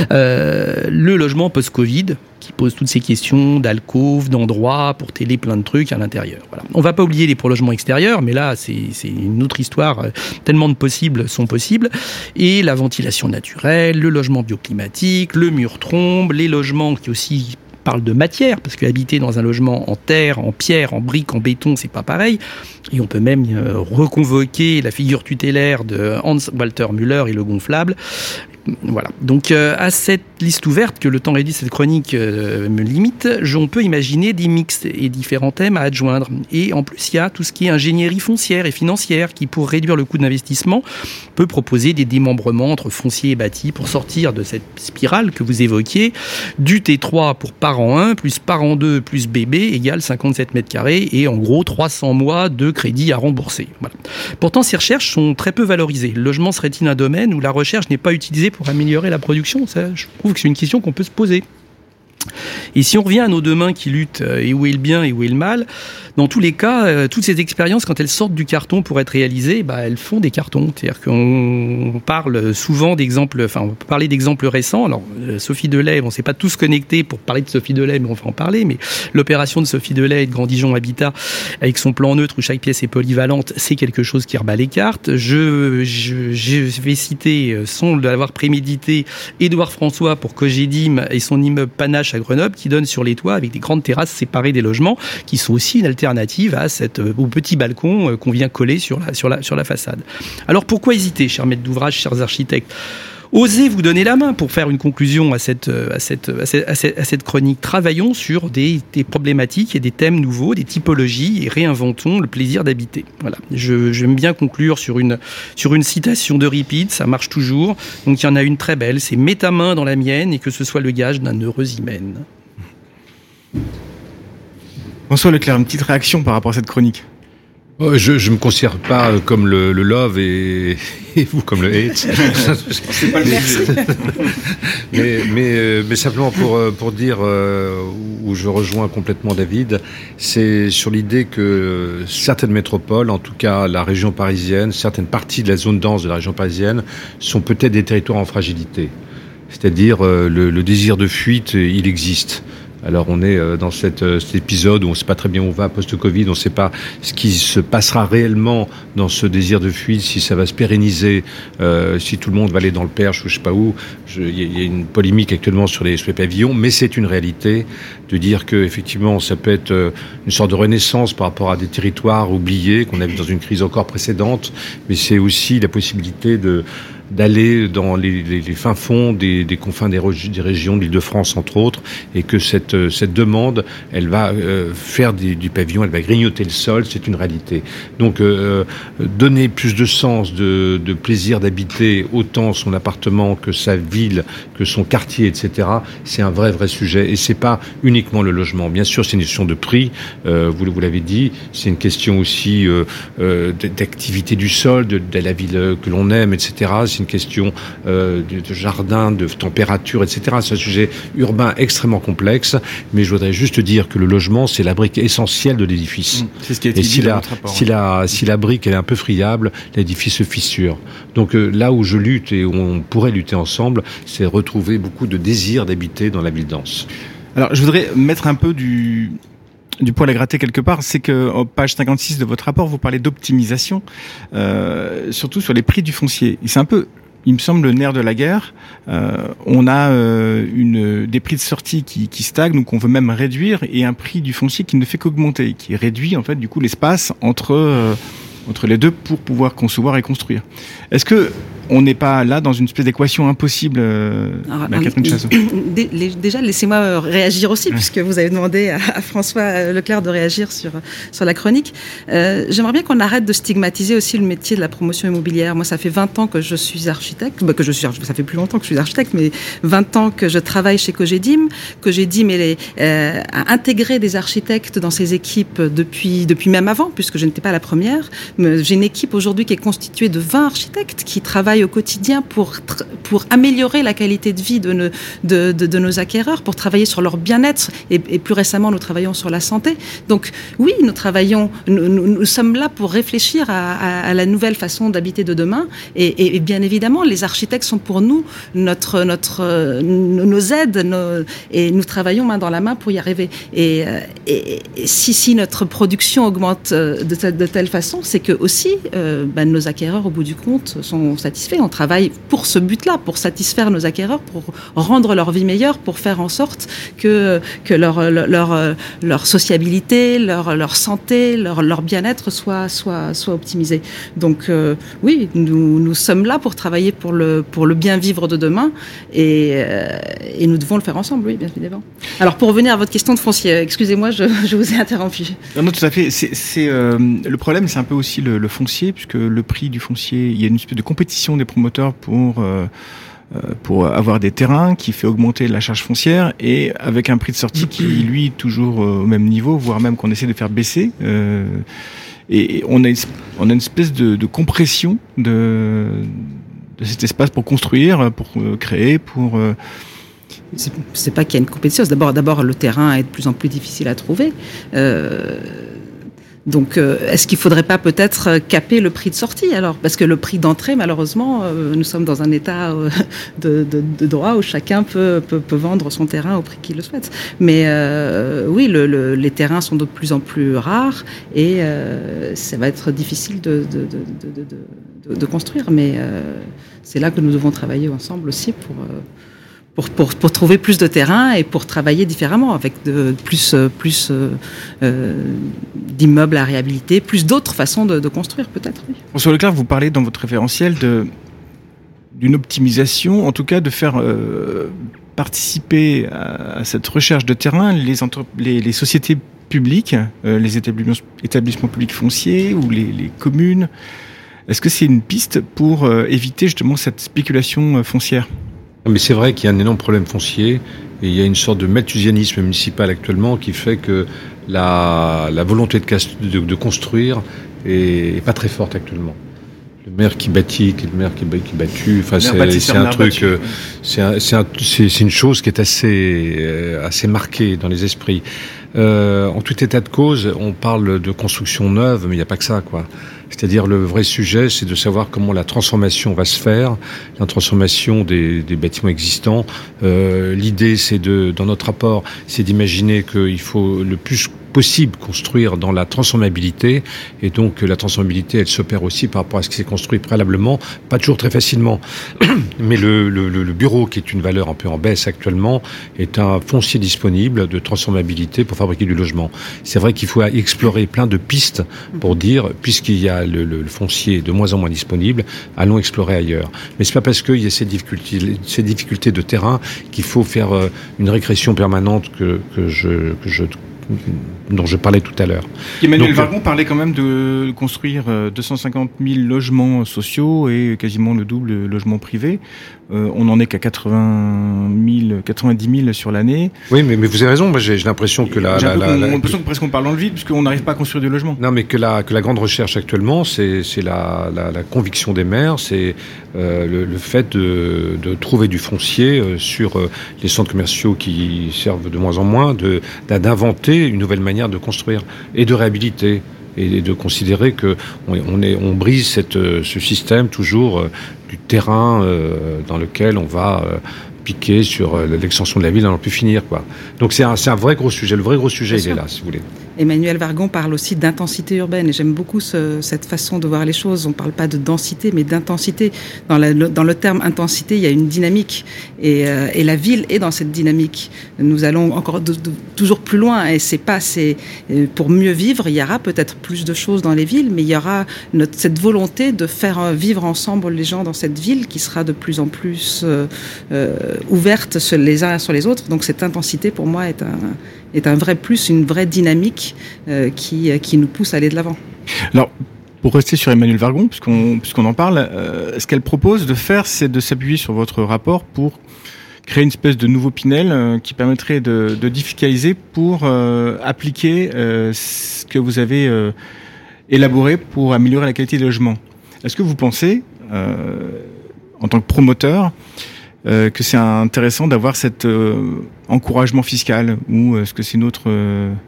Le logement post-Covid, qui pose toutes ces questions d'alcôve, d'endroits pour télé, plein de trucs à l'intérieur. Voilà. On va pas oublier les prologements extérieurs, mais là, c'est une autre histoire. Tellement de possibles sont possibles. Et la ventilation naturelle, le logement bioclimatique, le mur trombe, les logements qui aussi parlent de matière, parce que habiter dans un logement en terre, en pierre, en brique, en béton, c'est pas pareil. Et on peut même reconvoquer la figure tutélaire de Hans Walter Müller et le gonflable. Voilà. Donc, à cette liste ouverte, que le temps réduit cette chronique me limite, on peut imaginer des mix et différents thèmes à adjoindre. Et en plus, il y a tout ce qui est ingénierie foncière et financière qui, pour réduire le coût d'investissement, peut proposer des démembrements entre foncier et bâti pour sortir de cette spirale que vous évoquiez, du T3 pour parent 1 plus parent 2 plus bébé égale 57 mètres carrés et en gros 300 mois de crédit à rembourser. Voilà. Pourtant, ces recherches sont très peu valorisées. Le logement serait-il un domaine où la recherche n'est pas utilisée pour améliorer la production ? Ça, je trouve que c'est une question qu'on peut se poser. Et si on revient à nos deux mains qui luttent, et où est le bien et où est le mal, dans tous les cas, toutes ces expériences, quand elles sortent du carton pour être réalisées, elles font des cartons. C'est-à-dire qu'on parle souvent d'exemples, on peut parler d'exemples récents. Alors, Sophie Delay, on ne s'est pas tous connectés pour parler de Sophie Delay, mais on va en parler. Mais l'opération de Sophie Delay et de Grand Dijon Habitat, avec son plan neutre où chaque pièce est polyvalente, c'est quelque chose qui rebat les cartes. Je vais citer, sans l'avoir prémédité, Édouard François pour Cogedim et son immeuble Panache à Grenoble qui donne sur les toits avec des grandes terrasses séparées des logements, qui sont aussi une alternative à au petit balcon qu'on vient coller sur la façade. Alors pourquoi hésiter, chers maîtres d'ouvrage, chers architectes ? Osez vous donner la main pour faire une conclusion à cette chronique. Travaillons sur des problématiques et des thèmes nouveaux, des typologies, et réinventons le plaisir d'habiter. Voilà. J'aime bien conclure sur une citation de Ripide, ça marche toujours. Donc il y en a une très belle, c'est « Mets ta main dans la mienne et que ce soit le gage d'un heureux hymen ». François Leclerc, une petite réaction par rapport à cette chronique? Je me considère pas comme le love et vous comme le hate. C'est pas le mais simplement pour dire où je rejoins complètement David, c'est sur l'idée que certaines métropoles, en tout cas la région parisienne, certaines parties de la zone dense de la région parisienne, sont peut-être des territoires en fragilité. C'est-à-dire le désir de fuite, il existe. Alors on est dans cet épisode où on ne sait pas très bien où on va post-Covid, on ne sait pas ce qui se passera réellement dans ce désir de fuite, si ça va se pérenniser, si tout le monde va aller dans le Perche ou je ne sais pas où. Il y a une polémique actuellement sur les pavillons, mais c'est une réalité de dire que effectivement ça peut être une sorte de renaissance par rapport à des territoires oubliés qu'on a vu dans une crise encore précédente, mais c'est aussi la possibilité d'aller dans les fins fonds des confins des régions de l'Île-de-France entre autres, et que cette demande, elle va faire du pavillon, elle va grignoter le sol, c'est une réalité. Donc donner plus de sens, de plaisir d'habiter autant son appartement que sa ville, que son quartier, etc. C'est un vrai sujet, et c'est pas uniquement le logement. Bien sûr, c'est une question de prix, vous l'avez dit, c'est une question aussi d'activité du sol, de la ville que l'on aime, etc. C'est une question de jardin, de température, etc. C'est un sujet urbain extrêmement complexe, mais je voudrais juste dire que le logement, c'est la brique essentielle de l'édifice. C'est ce qui a été dit dans votre rapport. Si la brique elle est un peu friable, l'édifice se fissure. Donc là où je lutte et où on pourrait lutter ensemble, c'est retrouver beaucoup de désir d'habiter dans la ville dense. Alors je voudrais mettre un peu du poil à gratter quelque part, c'est que en page 56 de votre rapport, vous parlez d'optimisation, surtout sur les prix du foncier. Et c'est un peu, il me semble, le nerf de la guerre. On a des prix de sortie qui stagnent, donc on veut même réduire, et un prix du foncier qui ne fait qu'augmenter, qui réduit en fait du coup l'espace entre les deux pour pouvoir concevoir et construire. Est-ce que on n'est pas là dans une espèce d'équation impossible, Catherine Chassot? Déjà, laissez-moi réagir aussi, puisque vous avez demandé à François Leclerc de réagir sur la chronique. J'aimerais bien qu'on arrête de stigmatiser aussi le métier de la promotion immobilière. Moi, ça fait 20 ans que je suis architecte, ça fait plus longtemps que je suis architecte, mais 20 ans que je travaille chez Cogedim. Cogedim a intégré des architectes dans ses équipes depuis même avant, puisque je n'étais pas la première. J'ai une équipe aujourd'hui qui est constituée de 20 architectes qui travaillent au quotidien pour améliorer la qualité de vie de nos acquéreurs, pour travailler sur leur bien-être, et plus récemment nous travaillons sur la santé. Donc oui, nous sommes là pour réfléchir à la nouvelle façon d'habiter de demain, et bien évidemment les architectes sont pour nous nos aides, et nous travaillons main dans la main pour y arriver. Et si notre production augmente de telle façon, c'est que aussi nos acquéreurs au bout du compte sont satisfaits. On travaille pour ce but-là, pour satisfaire nos acquéreurs, pour rendre leur vie meilleure, pour faire en sorte que leur sociabilité, leur santé, leur bien-être soit optimisé. Donc oui, nous sommes là pour travailler pour le bien vivre de demain, et nous devons le faire ensemble, oui, bien évidemment. Alors pour revenir à votre question de foncier, excusez-moi, je vous ai interrompu. Non, tout à fait. C'est le problème, c'est un peu aussi le foncier, puisque le prix du foncier, il y a une espèce de compétition des promoteurs pour avoir des terrains qui fait augmenter la charge foncière, et avec un prix de sortie qui, lui, toujours au même niveau, voire même qu'on essaie de faire baisser. Et on a une espèce de compression de cet espace pour construire, pour créer, pour... C'est pas qu'il y a une compétition. D'abord, le terrain est de plus en plus difficile à trouver. Donc, est-ce qu'il faudrait pas peut-être caper le prix de sortie alors? Parce que le prix d'entrée, malheureusement, nous sommes dans un état de droit où chacun peut vendre son terrain au prix qu'il le souhaite. Mais oui, les terrains sont de plus en plus rares, et ça va être difficile de construire. Mais c'est là que nous devons travailler ensemble aussi pour trouver plus de terrain et pour travailler différemment avec plus d'immeubles à réhabiliter, plus d'autres façons de construire peut-être. Oui. François Leclerc, vous parlez dans votre référentiel d'une optimisation, en tout cas de faire participer à cette recherche de terrain les sociétés publiques, les établissements publics fonciers ou les communes. Est-ce que c'est une piste pour éviter justement cette spéculation foncière ? Mais c'est vrai qu'il y a un énorme problème foncier et il y a une sorte de malthusianisme municipal actuellement qui fait que la volonté de construire est pas très forte actuellement. Le maire qui bâtit, le maire qui est battu, enfin c'est un truc, c'est une chose qui est assez marquée dans les esprits. En tout état de cause, on parle de construction neuve, mais il n'y a pas que ça, quoi. C'est-à-dire le vrai sujet, c'est de savoir comment la transformation va se faire, la transformation des bâtiments existants. L'idée, c'est dans notre rapport, c'est d'imaginer qu'il faut le plus possible construire dans la transformabilité, et donc la transformabilité, elle s'opère aussi par rapport à ce qui s'est construit préalablement, pas toujours très facilement. Mais le bureau, qui est une valeur un peu en baisse actuellement, est un foncier disponible de transformabilité pour fabriquer du logement. C'est vrai qu'il faut explorer plein de pistes pour dire, puisqu'il y a le foncier de moins en moins disponible, allons explorer ailleurs. Mais c'est pas parce qu'il y a ces difficultés de terrain qu'il faut faire une régression permanente dont je parlais tout à l'heure. Emmanuel Vargon parlait quand même de construire 250 000 logements sociaux et quasiment le double de logements privés. On n'en est qu'à 90 000 sur l'année. Oui, mais vous avez raison. Moi, j'ai l'impression que j'ai l'impression que presque on parle dans le vide, puisqu'on n'arrive pas à construire du logement. Non, mais que la grande recherche actuellement, c'est la conviction des maires, c'est le fait de trouver du foncier sur les centres commerciaux qui servent de moins en moins, d'inventer une nouvelle manière de construire et de réhabiliter. Et de considérer que on brise ce système toujours du terrain dans lequel on va piquer sur l'extension de la ville, on n'en peut finir, quoi. Donc c'est un vrai gros sujet. Le vrai gros sujet, il est là, si vous voulez. Emmanuel Vargon parle aussi d'intensité urbaine, et j'aime beaucoup cette façon de voir les choses. On ne parle pas de densité, mais d'intensité. Dans le terme intensité, il y a une dynamique, et la ville est dans cette dynamique. Nous allons encore toujours plus loin, et pour mieux vivre, il y aura peut-être plus de choses dans les villes, mais il y aura cette volonté de faire vivre ensemble les gens dans cette ville qui sera de plus en plus ouverte les uns sur les autres. Donc cette intensité, pour moi, est un vrai plus, une vraie dynamique qui nous pousse à aller de l'avant. Alors, pour rester sur Emmanuel Vargon, puisqu'on en parle, ce qu'elle propose de faire, c'est de s'appuyer sur votre rapport pour créer une espèce de nouveau Pinel qui permettrait de défiscaliser pour appliquer ce que vous avez élaboré pour améliorer la qualité des logements. Est-ce que vous pensez, en tant que promoteur, que c'est intéressant d'avoir cet encouragement fiscal, ou est-ce que c'est une autre recette ?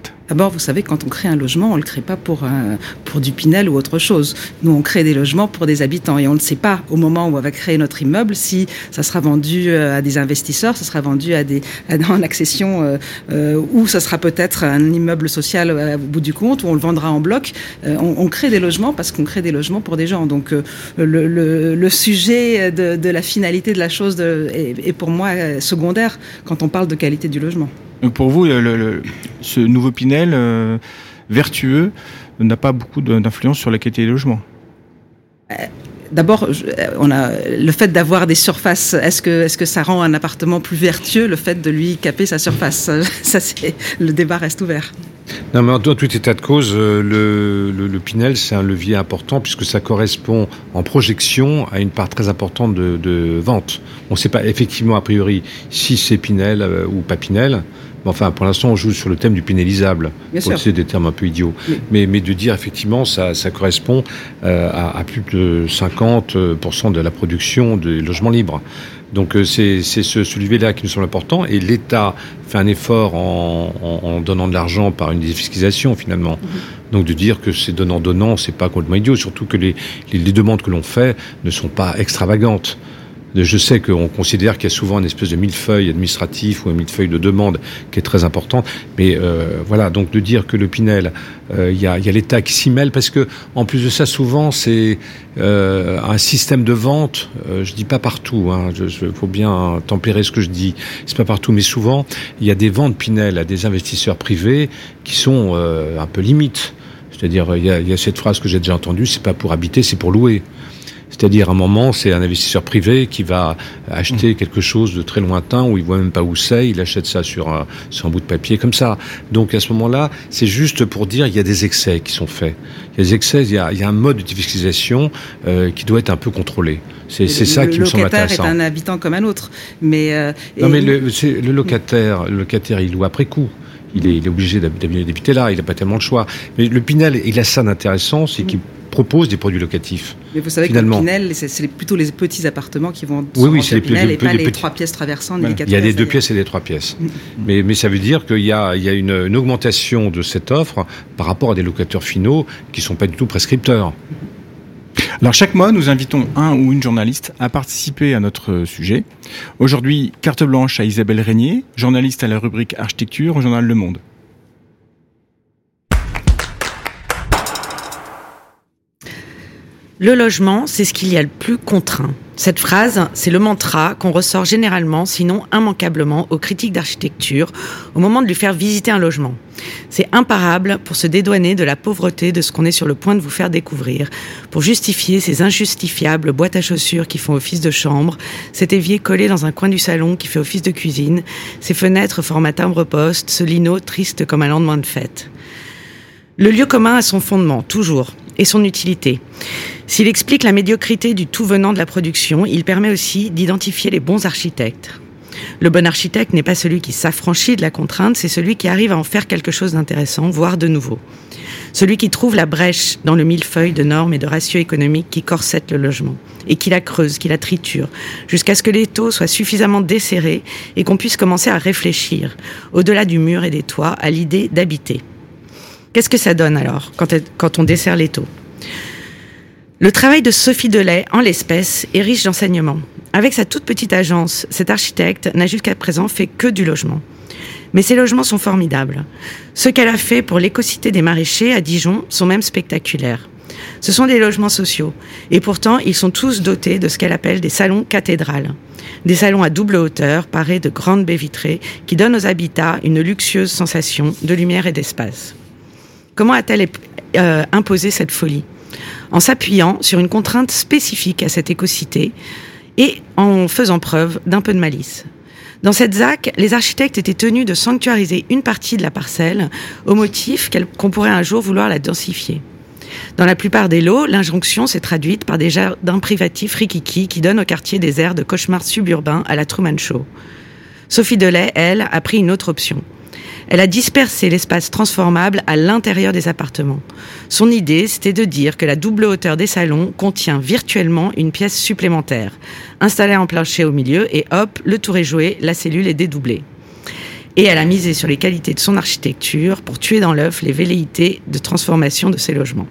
D'abord, vous savez, quand on crée un logement, on ne le crée pas pour du Pinel ou autre chose. Nous, on crée des logements pour des habitants, et on ne sait pas au moment où on va créer notre immeuble si ça sera vendu à des investisseurs, ça sera vendu en accession, ou ça sera peut-être un immeuble social au bout du compte, où on le vendra en bloc. On crée des logements parce qu'on crée des logements pour des gens. Donc le sujet de la finalité de la chose est pour moi secondaire quand on parle de qualité du logement. Donc pour vous, ce nouveau Pinel vertueux n'a pas beaucoup d'influence sur la qualité des logements ? D'abord, on a le fait d'avoir des surfaces. Est-ce que ça rend un appartement plus vertueux, le fait de lui caper sa surface ? Ça, le débat reste ouvert. Non, mais en tout état de cause, le Pinel, c'est un levier important puisque ça correspond en projection à une part très importante de vente. On ne sait pas effectivement a priori si c'est Pinel ou pas Pinel. Enfin, pour l'instant, on joue sur le thème du pénalisable. C'est des termes un peu idiots. Oui. Mais de dire, effectivement, ça correspond à plus de 50% de la production des logements libres. Donc, c'est ce levier-là qui nous semble important. Et l'État fait un effort en donnant de l'argent par une défiscalisation, finalement. Mm-hmm. Donc, de dire que c'est donnant-donnant, c'est pas complètement idiot. Surtout que les demandes que l'on fait ne sont pas extravagantes. Je sais qu'on considère qu'il y a souvent une espèce de millefeuille administratif ou un millefeuille de demande qui est très importante, mais voilà, donc de dire que le Pinel, il y a l'État qui s'y mêle, parce que en plus de ça, souvent c'est un système de vente. Je dis pas partout, hein, faut bien tempérer ce que je dis. C'est pas partout, mais souvent il y a des ventes Pinel à des investisseurs privés qui sont un peu limites. C'est-à-dire, il y a cette phrase que j'ai déjà entendue, c'est pas pour habiter, c'est pour louer. C'est-à-dire, à un moment, c'est un investisseur privé qui va acheter quelque chose de très lointain, où il voit même pas où c'est, il achète ça sur un bout de papier, comme ça. Donc, à ce moment-là, c'est juste pour dire, il y a des excès qui sont faits. Il y a des excès, il y a un mode de fiscalisation qui doit être un peu contrôlé. C'est ça qui me semble intéressant. Le locataire est un habitant comme un autre. Mais non, mais le locataire, il loue après coup. Il est obligé d'habiter là, il n'a pas tellement de choix. Mais le Pinel, il a ça d'intéressant, c'est qu'il propose des produits locatifs. Mais vous savez finalement. Que le Pinel, c'est plutôt les petits appartements qui vont c'est les Pinel et pas les petits. 3 pièces traversantes. Voilà. Il y a les 2 pièces et les 3 pièces. Mais ça veut dire qu'il y a une augmentation de cette offre par rapport à des locataires finaux qui ne sont pas du tout prescripteurs. Alors chaque mois, nous invitons un ou une journaliste à participer à notre sujet. Aujourd'hui, carte blanche à Isabelle Régnier, journaliste à la rubrique Architecture au journal Le Monde. Le logement, c'est ce qu'il y a le plus contraint. Cette phrase, c'est le mantra qu'on ressort généralement, sinon immanquablement, aux critiques d'architecture au moment de lui faire visiter un logement. C'est imparable pour se dédouaner de la pauvreté de ce qu'on est sur le point de vous faire découvrir, pour justifier ces injustifiables boîtes à chaussures qui font office de chambre, cet évier collé dans un coin du salon qui fait office de cuisine, ces fenêtres format timbre-poste, ce lino triste comme un lendemain de fête. Le lieu commun a son fondement, toujours, et son utilité. S'il explique la médiocrité du tout venant de la production, il permet aussi d'identifier les bons architectes. Le bon architecte n'est pas celui qui s'affranchit de la contrainte, c'est celui qui arrive à en faire quelque chose d'intéressant, voire de nouveau. Celui qui trouve la brèche dans le millefeuille de normes et de ratios économiques qui corsettent le logement, et qui la creuse, qui la triture, jusqu'à ce que l'étau soit suffisamment desserré et qu'on puisse commencer à réfléchir, au-delà du mur et des toits, à l'idée d'habiter. Qu'est-ce que ça donne alors, quand on dessert l'étau ? Le travail de Sophie Delay, en l'espèce, est riche d'enseignements. Avec sa toute petite agence, cet architecte n'a jusqu'à présent fait que du logement. Mais ces logements sont formidables. Ce qu'elle a fait pour l'écocité des maraîchers à Dijon sont même spectaculaires. Ce sont des logements sociaux. Et pourtant, ils sont tous dotés de ce qu'elle appelle des salons cathédrales. Des salons à double hauteur, parés de grandes baies vitrées, qui donnent aux habitats une luxueuse sensation de lumière et d'espace. Comment a-t-elle imposé cette folie ? En s'appuyant sur une contrainte spécifique à cette écocité et en faisant preuve d'un peu de malice. Dans cette ZAC, les architectes étaient tenus de sanctuariser une partie de la parcelle au motif qu'on pourrait un jour vouloir la densifier. Dans la plupart des lots, l'injonction s'est traduite par des jardins privatifs rikiki qui donnent au quartier des airs de cauchemar suburbain à la Truman Show. Sophie Delay, elle, a pris une autre option. Elle a dispersé l'espace transformable à l'intérieur des appartements. Son idée, c'était de dire que la double hauteur des salons contient virtuellement une pièce supplémentaire, installée en plancher au milieu, et hop, le tour est joué, la cellule est dédoublée. Et elle a misé sur les qualités de son architecture pour tuer dans l'œuf les velléités de transformation de ces logements.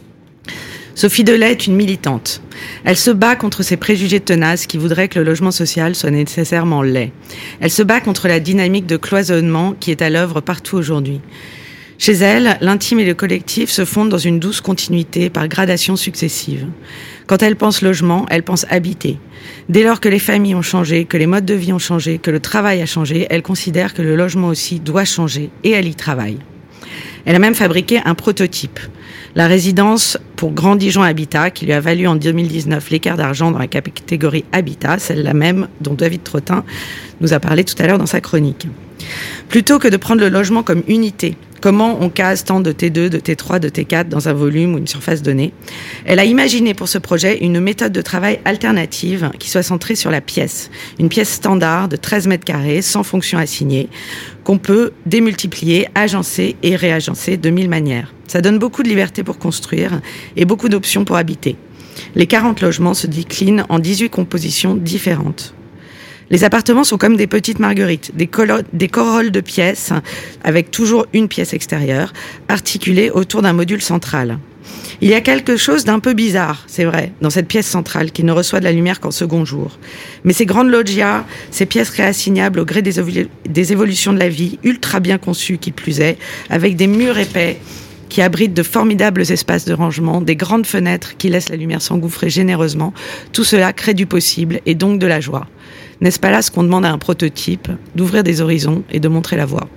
Sophie Delay est une militante. Elle se bat contre ces préjugés tenaces qui voudraient que le logement social soit nécessairement laid. Elle se bat contre la dynamique de cloisonnement qui est à l'œuvre partout aujourd'hui. Chez elle, l'intime et le collectif se fondent dans une douce continuité par gradations successives. Quand elle pense logement, elle pense habiter. Dès lors que les familles ont changé, que les modes de vie ont changé, que le travail a changé, elle considère que le logement aussi doit changer et elle y travaille. Elle a même fabriqué un prototype. La résidence pour Grand Dijon Habitat, qui lui a valu en 2019 l'équerre d'argent dans la catégorie Habitat, celle-là même dont David Trottin nous a parlé tout à l'heure dans sa chronique. Plutôt que de prendre le logement comme unité, comment on case tant de T2, de T3, de T4 dans un volume ou une surface donnée, elle a imaginé pour ce projet une méthode de travail alternative qui soit centrée sur la pièce. Une pièce standard de 13 mètres carrés, sans fonction assignée, qu'on peut démultiplier, agencer et réagencer de 1000 manières. Ça donne beaucoup de liberté pour construire et beaucoup d'options pour habiter. Les 40 logements se déclinent en 18 compositions différentes. Les appartements sont comme des petites marguerites, des corolles de pièces, avec toujours une pièce extérieure, articulée autour d'un module central. Il y a quelque chose d'un peu bizarre, c'est vrai, dans cette pièce centrale qui ne reçoit de la lumière qu'en second jour. Mais ces grandes loggias, ces pièces réassignables au gré des évolutions de la vie, ultra bien conçues qui plus est, avec des murs épais qui abritent de formidables espaces de rangement, des grandes fenêtres qui laissent la lumière s'engouffrer généreusement, tout cela crée du possible et donc de la joie. N'est-ce pas là ce qu'on demande à un prototype, d'ouvrir des horizons et de montrer la voie?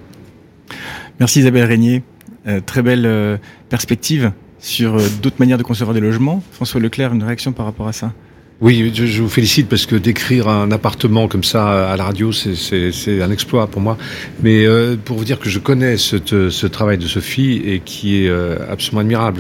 Merci Isabelle Régnier. Très belle perspective sur d'autres manières de concevoir des logements. François Leclerc, une réaction par rapport à ça? Oui, je vous félicite parce que décrire un appartement comme ça à la radio, c'est un exploit pour moi. Mais pour vous dire que je connais ce travail de Sophie et qui est absolument admirable.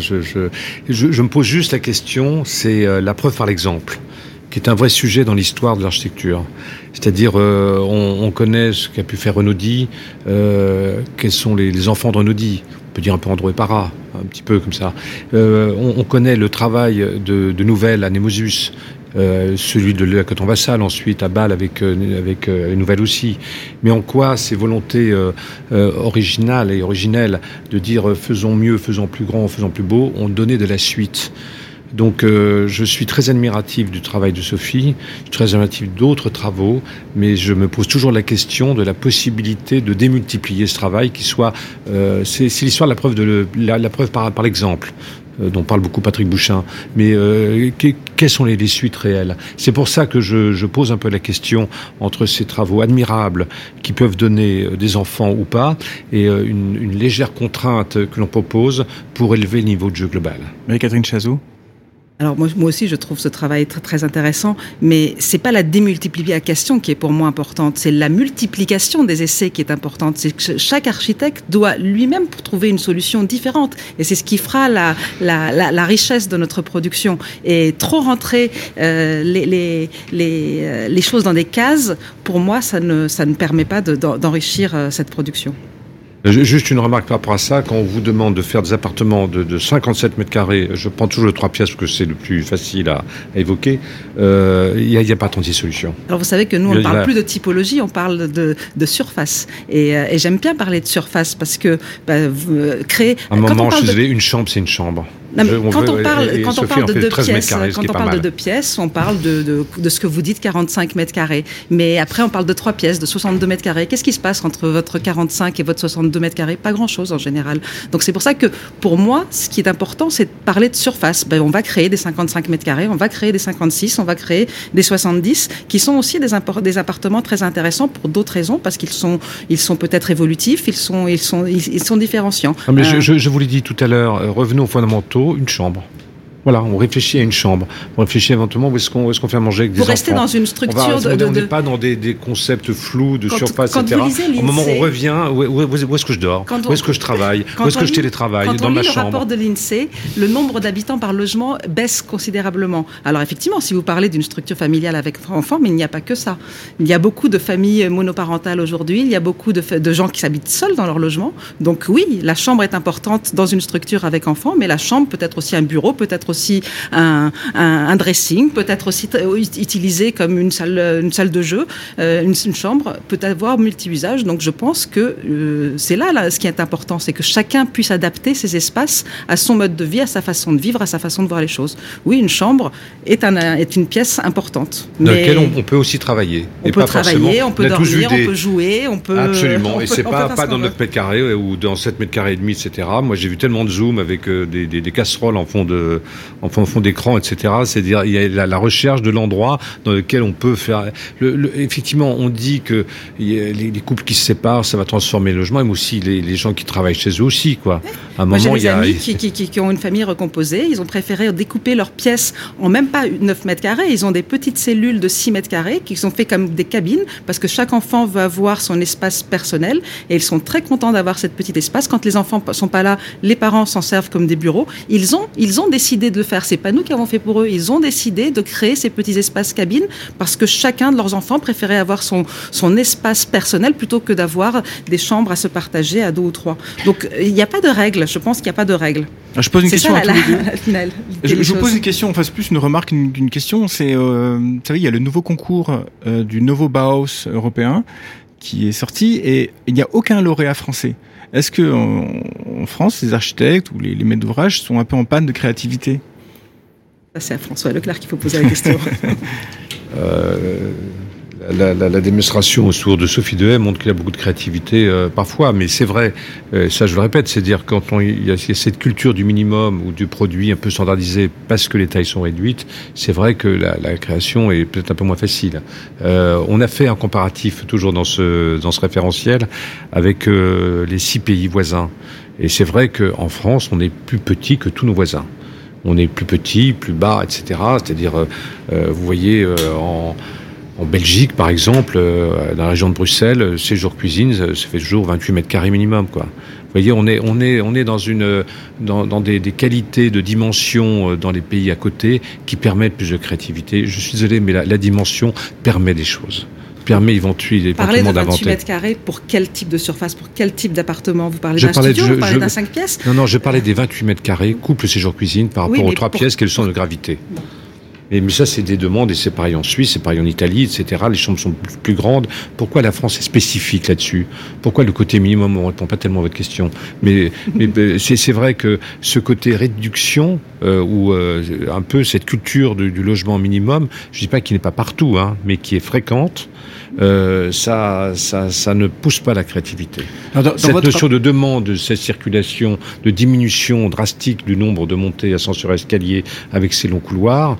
Je me pose juste la question, c'est la preuve par l'exemple, qui est un vrai sujet dans l'histoire de l'architecture. C'est-à-dire, on connaît ce qu'a pu faire Renaudy, quels sont les enfants de Renaudy. On peut dire un peu Andro et Para, un petit peu comme ça. On connaît le travail de Nouvel à Nemosus, celui de la Coton-Vassal ensuite à Bâle avec Nouvel aussi. Mais en quoi ces volontés originales et originelles de dire faisons mieux, faisons plus grand, faisons plus beau, ont donné de la suite. Donc je suis très admiratif du travail de Sophie, je suis très admiratif d'autres travaux, mais je me pose toujours la question de la possibilité de démultiplier ce travail qui soit... c'est l'histoire de la preuve par l'exemple, dont parle beaucoup Patrick Bouchain. Mais quelles sont les suites réelles? C'est pour ça que je pose un peu la question entre ces travaux admirables qui peuvent donner des enfants ou pas, et une légère contrainte que l'on propose pour élever le niveau de jeu global. Marie-Catherine Chazot. Alors moi aussi je trouve ce travail très, très intéressant, mais c'est pas la démultiplication qui est pour moi importante, c'est la multiplication des essais qui est importante. C'est que chaque architecte doit lui-même trouver une solution différente, et c'est ce qui fera la richesse de notre production. Et trop rentrer les choses dans des cases, pour moi ça ne permet pas d'enrichir cette production. Juste une remarque par rapport à ça, quand on vous demande de faire des appartements de 57 mètres carrés, je prends toujours le 3 pièces parce que c'est le plus facile à évoquer, il n'y a pas 36 solutions. Alors vous savez que nous on ne parle plus de typologie, on parle de surface, et j'aime bien parler de surface parce que créer... À un moment, je suis désolé, une chambre c'est une chambre. Non, mais quand on parle de 2 pièces, on parle de ce que vous dites, 45 mètres carrés. Mais après, on parle de 3 pièces, de 62 mètres carrés. Qu'est-ce qui se passe entre votre 45 et votre 62 mètres carrés? Pas grand-chose en général. Donc c'est pour ça que, pour moi, ce qui est important, c'est de parler de surface. On va créer des 55 mètres carrés, on va créer des 56, on va créer des 70, qui sont aussi des appartements très intéressants pour d'autres raisons, parce qu'ils sont peut-être évolutifs, ils sont différenciants. Non, mais je vous l'ai dit tout à l'heure, revenons aux fondamentaux. Une chambre. Voilà, on réfléchit à une chambre. On réfléchit éventuellement où est-ce qu'on fait à manger avec des enfants. Vous restez dans une structure on n'est pas dans des concepts flous de surface, etc. Au moment où on revient, où est-ce que je dors? Où est-ce que je travaille? Où est-ce que je télétravaille? Dans ma chambre. Quand on lit le rapport de l'INSEE, le nombre d'habitants par logement baisse considérablement. Alors effectivement, si vous parlez d'une structure familiale avec enfants, mais il n'y a pas que ça. Il y a beaucoup de familles monoparentales aujourd'hui, il y a beaucoup de gens qui s'habitent seuls dans leur logement. Donc oui, la chambre est importante dans une structure avec enfants, mais la chambre peut être aussi un bureau, peut-être aussi un dressing, peut être aussi utilisé comme une salle de jeu. Une chambre peut avoir multi-usages. Donc je pense que c'est là ce qui est important, c'est que chacun puisse adapter ses espaces à son mode de vie, à sa façon de vivre, à sa façon de voir les choses. Oui, une chambre est une pièce importante. Dans laquelle on peut aussi travailler. On peut travailler, on peut dormir, on peut jouer, on peut... Absolument, et c'est pas dans 9 mètres carrés ou dans 7 mètres carrés et demi, etc. Moi j'ai vu tellement de Zoom avec des casseroles en fond d'écran, etc. C'est-à-dire il y a la recherche de l'endroit dans lequel on peut faire... effectivement, on dit que les couples qui se séparent, ça va transformer le logement, mais aussi les gens qui travaillent chez eux aussi, quoi. À un moment, j'ai des amis qui ont une famille recomposée, ils ont préféré découper leurs pièces en même pas 9 mètres carrés, ils ont des petites cellules de 6 mètres carrés qui sont faites comme des cabines, parce que chaque enfant veut avoir son espace personnel, et ils sont très contents d'avoir cet petit espace. Quand les enfants sont pas là, les parents s'en servent comme des bureaux. Ils ont décidé décidé de le faire. C'est pas nous qui avons fait pour eux. Ils ont décidé de créer ces petits espaces cabines parce que chacun de leurs enfants préférait avoir son espace personnel plutôt que d'avoir des chambres à se partager à 2 ou 3. Donc, il n'y a pas de règle. Je pense qu'il n'y a pas de règle. Je pose une question à tous les deux. Finale, je vous pose une question, enfin c'est plus une remarque qu'une question. C'est, vous savez, il y a le nouveau concours du Nouveau Bauhaus européen qui est sorti et il n'y a aucun lauréat français. Est-ce que en France, les architectes ou les maîtres d'ouvrage sont un peu en panne de créativité ? C'est à François Leclerc qu'il faut poser la question. La démonstration autour de Sophie Dehaye montre qu'il y a beaucoup de créativité parfois, mais c'est vrai, ça je le répète, c'est-à-dire quand il y a cette culture du minimum ou du produit un peu standardisé parce que les tailles sont réduites, c'est vrai que la création est peut-être un peu moins facile. On a fait un comparatif toujours dans ce référentiel avec les 6 pays voisins, et c'est vrai qu'en France, on est plus petit que tous nos voisins. On est plus petit, plus bas, etc. C'est-à-dire, vous voyez, en Belgique, par exemple, dans la région de Bruxelles, séjour cuisine, ça fait toujours 28 mètres carrés minimum, quoi. Vous voyez, on est dans des qualités de dimension dans les pays à côté qui permettent plus de créativité. Je suis désolé, mais la dimension permet des choses. Permet éventuellement d'inventer. Parlez de 28 mètres carrés pour quel type de surface, pour quel type d'appartement? Vous parlez d'un studio, vous parlez d'un 5 pièces? Non, je parlais des 28 mètres carrés, couple séjour cuisine, par rapport aux 3 pièces, quelles sont de gravité. Bon. Mais ça, c'est des demandes, et c'est pareil en Suisse, c'est pareil en Italie, etc. Les chambres sont plus grandes. Pourquoi la France est spécifique là-dessus? Pourquoi le côté minimum? On ne répond pas tellement à votre question. Mais c'est vrai que ce côté réduction, ou un peu cette culture du logement minimum, je ne dis pas qu'il n'est pas partout, hein, mais qui est fréquente, ça ne pousse pas la créativité. Alors, cette notion de demande, cette circulation, de diminution drastique du nombre de montées ascenseurs escaliers avec ces longs couloirs,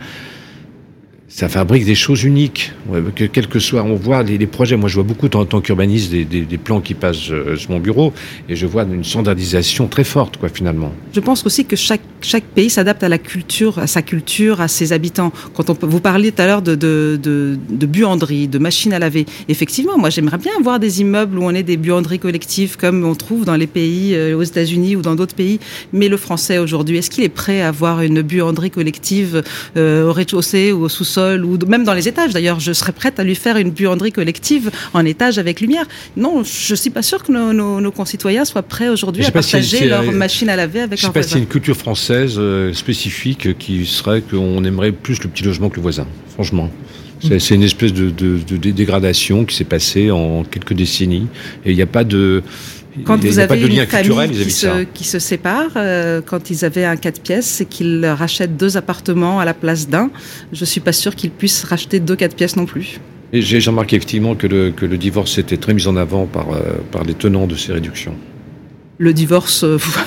ça fabrique des choses uniques. Quel que soit, on voit les projets. Moi, je vois beaucoup en tant qu'urbaniste des plans qui passent sur mon bureau, et je vois une standardisation très forte, quoi, finalement. Je pense aussi que chaque pays s'adapte à la culture, à sa culture, à ses habitants. Quand vous parliez tout à l'heure de buanderie, de machines à laver. Effectivement, moi, j'aimerais bien voir des immeubles où on ait des buanderies collectives comme on trouve dans les pays, aux États-Unis ou dans d'autres pays. Mais le Français aujourd'hui, est-ce qu'il est prêt à avoir une buanderie collective au rez-de-chaussée ou au sous-sol, ou même dans les étages? D'ailleurs, je serais prête à lui faire une buanderie collective en étage avec lumière. Non, je suis pas sûre que nos concitoyens soient prêts aujourd'hui à partager leur machine à laver avec leur voisin. Je ne sais pas si c'est une culture française spécifique qui serait qu'on aimerait plus le petit logement que le voisin, franchement. C'est une espèce de dégradation qui s'est passée en quelques décennies, et il n'y a pas de... Quand vous avez une famille qui se sépare, quand ils avaient un 4 pièces et qu'ils rachètent 2 appartements à la place d'un, je ne suis pas sûre qu'ils puissent racheter 2 4 pièces non plus. Et j'ai remarqué effectivement que le divorce était très mis en avant par les tenants de ces réductions. Le divorce...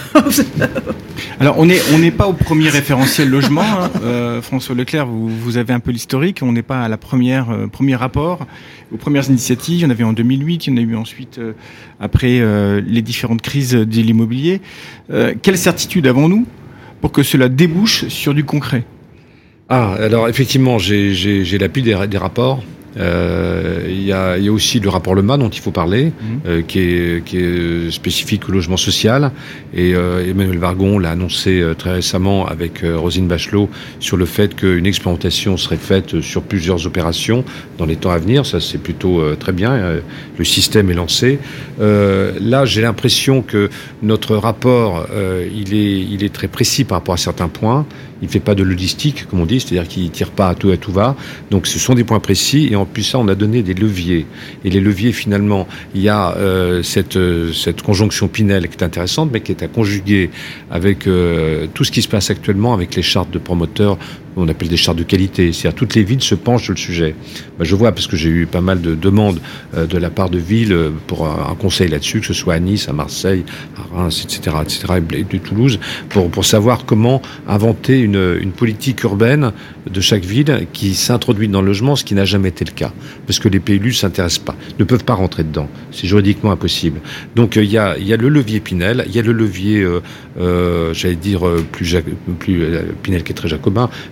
Alors, on n'est pas au premier référentiel logement, hein. François Leclerc, vous avez un peu l'historique. On n'est pas à la premier rapport, aux premières initiatives. Il y en avait en 2008, il y en a eu ensuite après les différentes crises de l'immobilier. Quelle certitude avons-nous pour que cela débouche sur du concret? Alors effectivement, j'ai l'appui des rapports. Il y a aussi le rapport Lema dont il faut parler, qui est spécifique au logement social, et Emmanuel Vargon l'a annoncé très récemment avec Roselyne Bachelot sur le fait qu'une expérimentation serait faite sur plusieurs opérations dans les temps à venir. Ça, c'est plutôt très bien. Le système est lancé. Là, j'ai l'impression que notre rapport, il est très précis par rapport à certains points. Il ne fait pas de logistique, comme on dit, c'est-à-dire qu'il ne tire pas à tout va. Donc ce sont des points précis, et en plus ça, on a donné des leviers. Et les leviers, finalement, il y a cette conjonction Pinel qui est intéressante, mais qui est à conjuguer avec tout ce qui se passe actuellement avec les chartes de promoteurs, on appelle des chartes de qualité. C'est-à-dire toutes les villes se penchent sur le sujet. Je vois, parce que j'ai eu pas mal de demandes de la part de villes pour un conseil là-dessus, que ce soit à Nice, à Marseille, à Reims, etc., et de Toulouse, pour savoir comment inventer une politique urbaine de chaque ville qui s'introduit dans le logement, ce qui n'a jamais été le cas. Parce que les PLU ne s'intéressent pas, ne peuvent pas rentrer dedans. C'est juridiquement impossible. Donc il y a le levier Pinel, il y a le levier, j'allais dire, plus Pinel qui est très jacobin,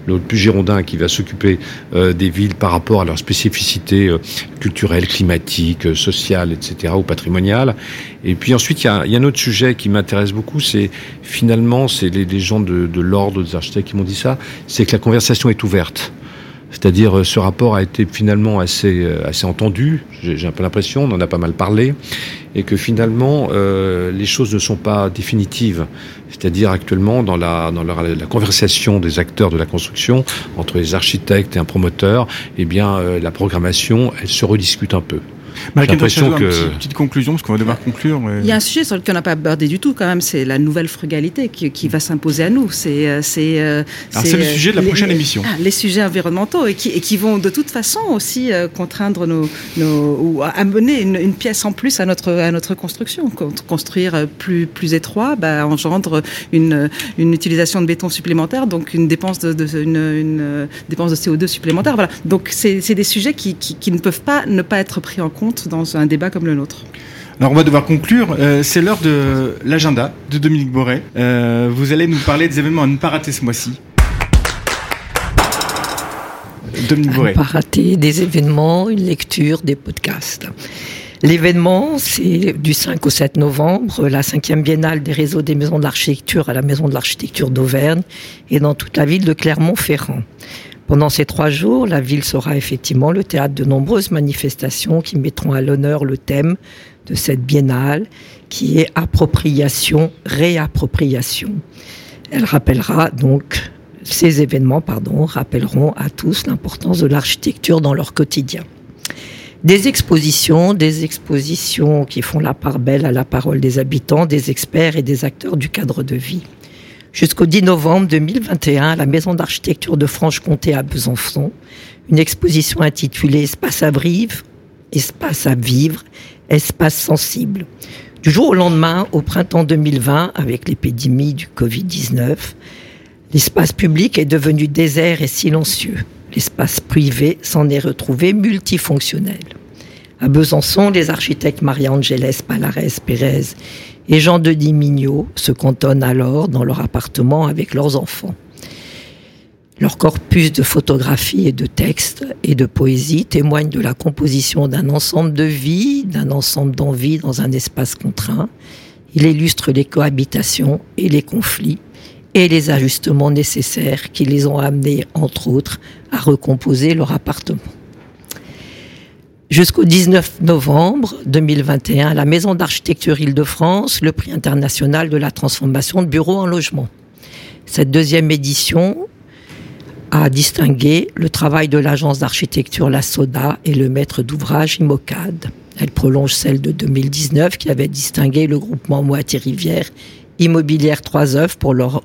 le plus girondin qui va s'occuper des villes par rapport à leurs spécificités culturelles, climatiques, sociales, etc., ou patrimoniales. Et puis ensuite, il y a un autre sujet qui m'intéresse beaucoup, c'est finalement, c'est les gens de l'ordre des architectes qui m'ont dit ça, c'est que la conversation est ouverte. C'est-à-dire, ce rapport a été finalement assez entendu. J'ai un peu l'impression, on en a pas mal parlé, et que finalement, les choses ne sont pas définitives. C'est-à-dire, actuellement, dans la conversation des acteurs de la construction, entre les architectes et un promoteur, eh bien, la programmation, elle se rediscute un peu. Marie, une petite conclusion, parce qu'on va devoir conclure. Il y a un sujet sur lequel on n'a pas abordé du tout, quand même, c'est la nouvelle frugalité qui va s'imposer à nous. C'est le sujet de la prochaine émission. Les sujets environnementaux et qui vont de toute façon aussi contraindre ou amener une pièce en plus à notre construction. Construire plus étroit engendre une utilisation de béton supplémentaire, donc une dépense de CO2 supplémentaire. Voilà. Donc c'est des sujets qui ne peuvent pas ne pas être pris en compte dans un débat comme le nôtre. Alors on va devoir conclure, c'est l'heure de l'agenda de Dominique Boré. Vous allez nous parler des événements à ne pas rater ce mois-ci. Dominique Boré. À ne pas rater des événements, une lecture, des podcasts. L'événement, c'est du 5 au 7 novembre, la 5e biennale des réseaux des maisons de l'architecture à la Maison de l'architecture d'Auvergne et dans toute la ville de Clermont-Ferrand. Pendant ces 3 jours, la ville sera effectivement le théâtre de nombreuses manifestations qui mettront à l'honneur le thème de cette biennale, qui est appropriation, réappropriation. Ces événements rappelleront à tous l'importance de l'architecture dans leur quotidien. Des expositions qui font la part belle à la parole des habitants, des experts et des acteurs du cadre de vie. Jusqu'au 10 novembre 2021, à la Maison d'architecture de Franche-Comté à Besançon, une exposition intitulée « Espace à vivre, espace sensible ». Du jour au lendemain, au printemps 2020, avec l'épidémie du Covid-19, l'espace public est devenu désert et silencieux. L'espace privé s'en est retrouvé multifonctionnel. À Besançon, les architectes Maria-Angeles Palares-Pérez et Jean-Denis Mignot se cantonnent alors dans leur appartement avec leurs enfants. Leur corpus de photographies et de textes et de poésie témoigne de la composition d'un ensemble de vie, d'un ensemble d'envies dans un espace contraint. Il illustre les cohabitations et les conflits et les ajustements nécessaires qui les ont amenés, entre autres, à recomposer leur appartement. Jusqu'au 19 novembre 2021, à la Maison d'architecture Île-de-France, le prix international de la transformation de bureaux en logement. Cette 2e édition a distingué le travail de l'agence d'architecture La Soda et le maître d'ouvrage Imocad. Elle prolonge celle de 2019 qui avait distingué le groupement Moitié-Rivière Immobilière 3F pour leur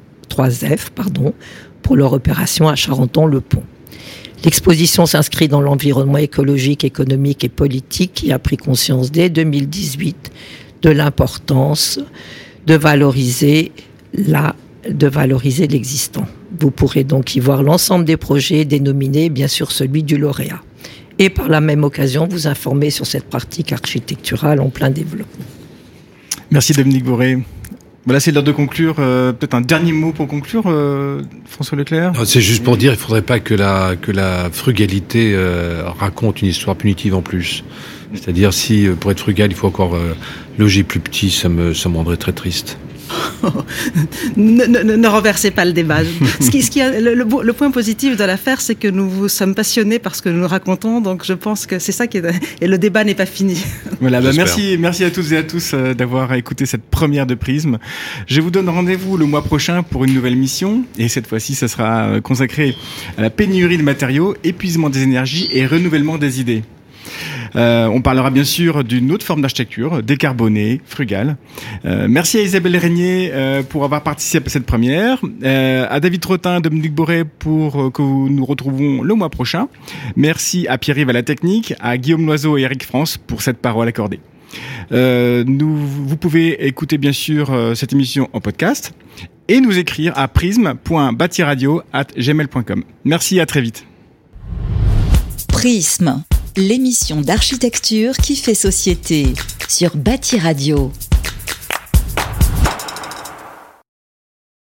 opération à Charenton-le-Pont. L'exposition s'inscrit dans l'environnement écologique, économique et politique qui a pris conscience dès 2018 de l'importance de valoriser l'existant. Vous pourrez donc y voir l'ensemble des projets dénominés, bien sûr celui du lauréat. Et par la même occasion, vous informer sur cette pratique architecturale en plein développement. Merci Dominique Boré. Voilà, c'est l'heure de conclure. Peut-être un dernier mot pour conclure, François Leclerc. Non, c'est juste pour dire, il ne faudrait pas que la frugalité raconte une histoire punitive en plus. C'est-à-dire, si pour être frugal, il faut encore loger plus petit, ça me rendrait très triste. Ne renversez pas le débat. Le point positif de l'affaire, c'est que nous sommes passionnés par ce que nous racontons, donc je pense que c'est ça et le débat n'est pas fini. Voilà, merci à toutes et à tous d'avoir écouté cette première de Prisme. Je vous donne rendez-vous le mois prochain pour une nouvelle mission, et cette fois-ci, ça sera consacré à la pénurie de matériaux, épuisement des énergies et renouvellement des idées. On parlera bien sûr d'une autre forme d'architecture, décarbonée, frugale. Merci à Isabelle Régnier pour avoir participé à cette première, à David Trottin, Dominique Boré pour que nous retrouvons le mois prochain. Merci à Pierre-Yves à la technique, à Guillaume Loiseau et Eric France pour cette parole accordée. Vous pouvez écouter bien sûr cette émission en podcast et nous écrire à prisme.batiradio@gmail.com. Merci, à très vite. Prisme, l'émission d'architecture qui fait société sur Bâti Radio.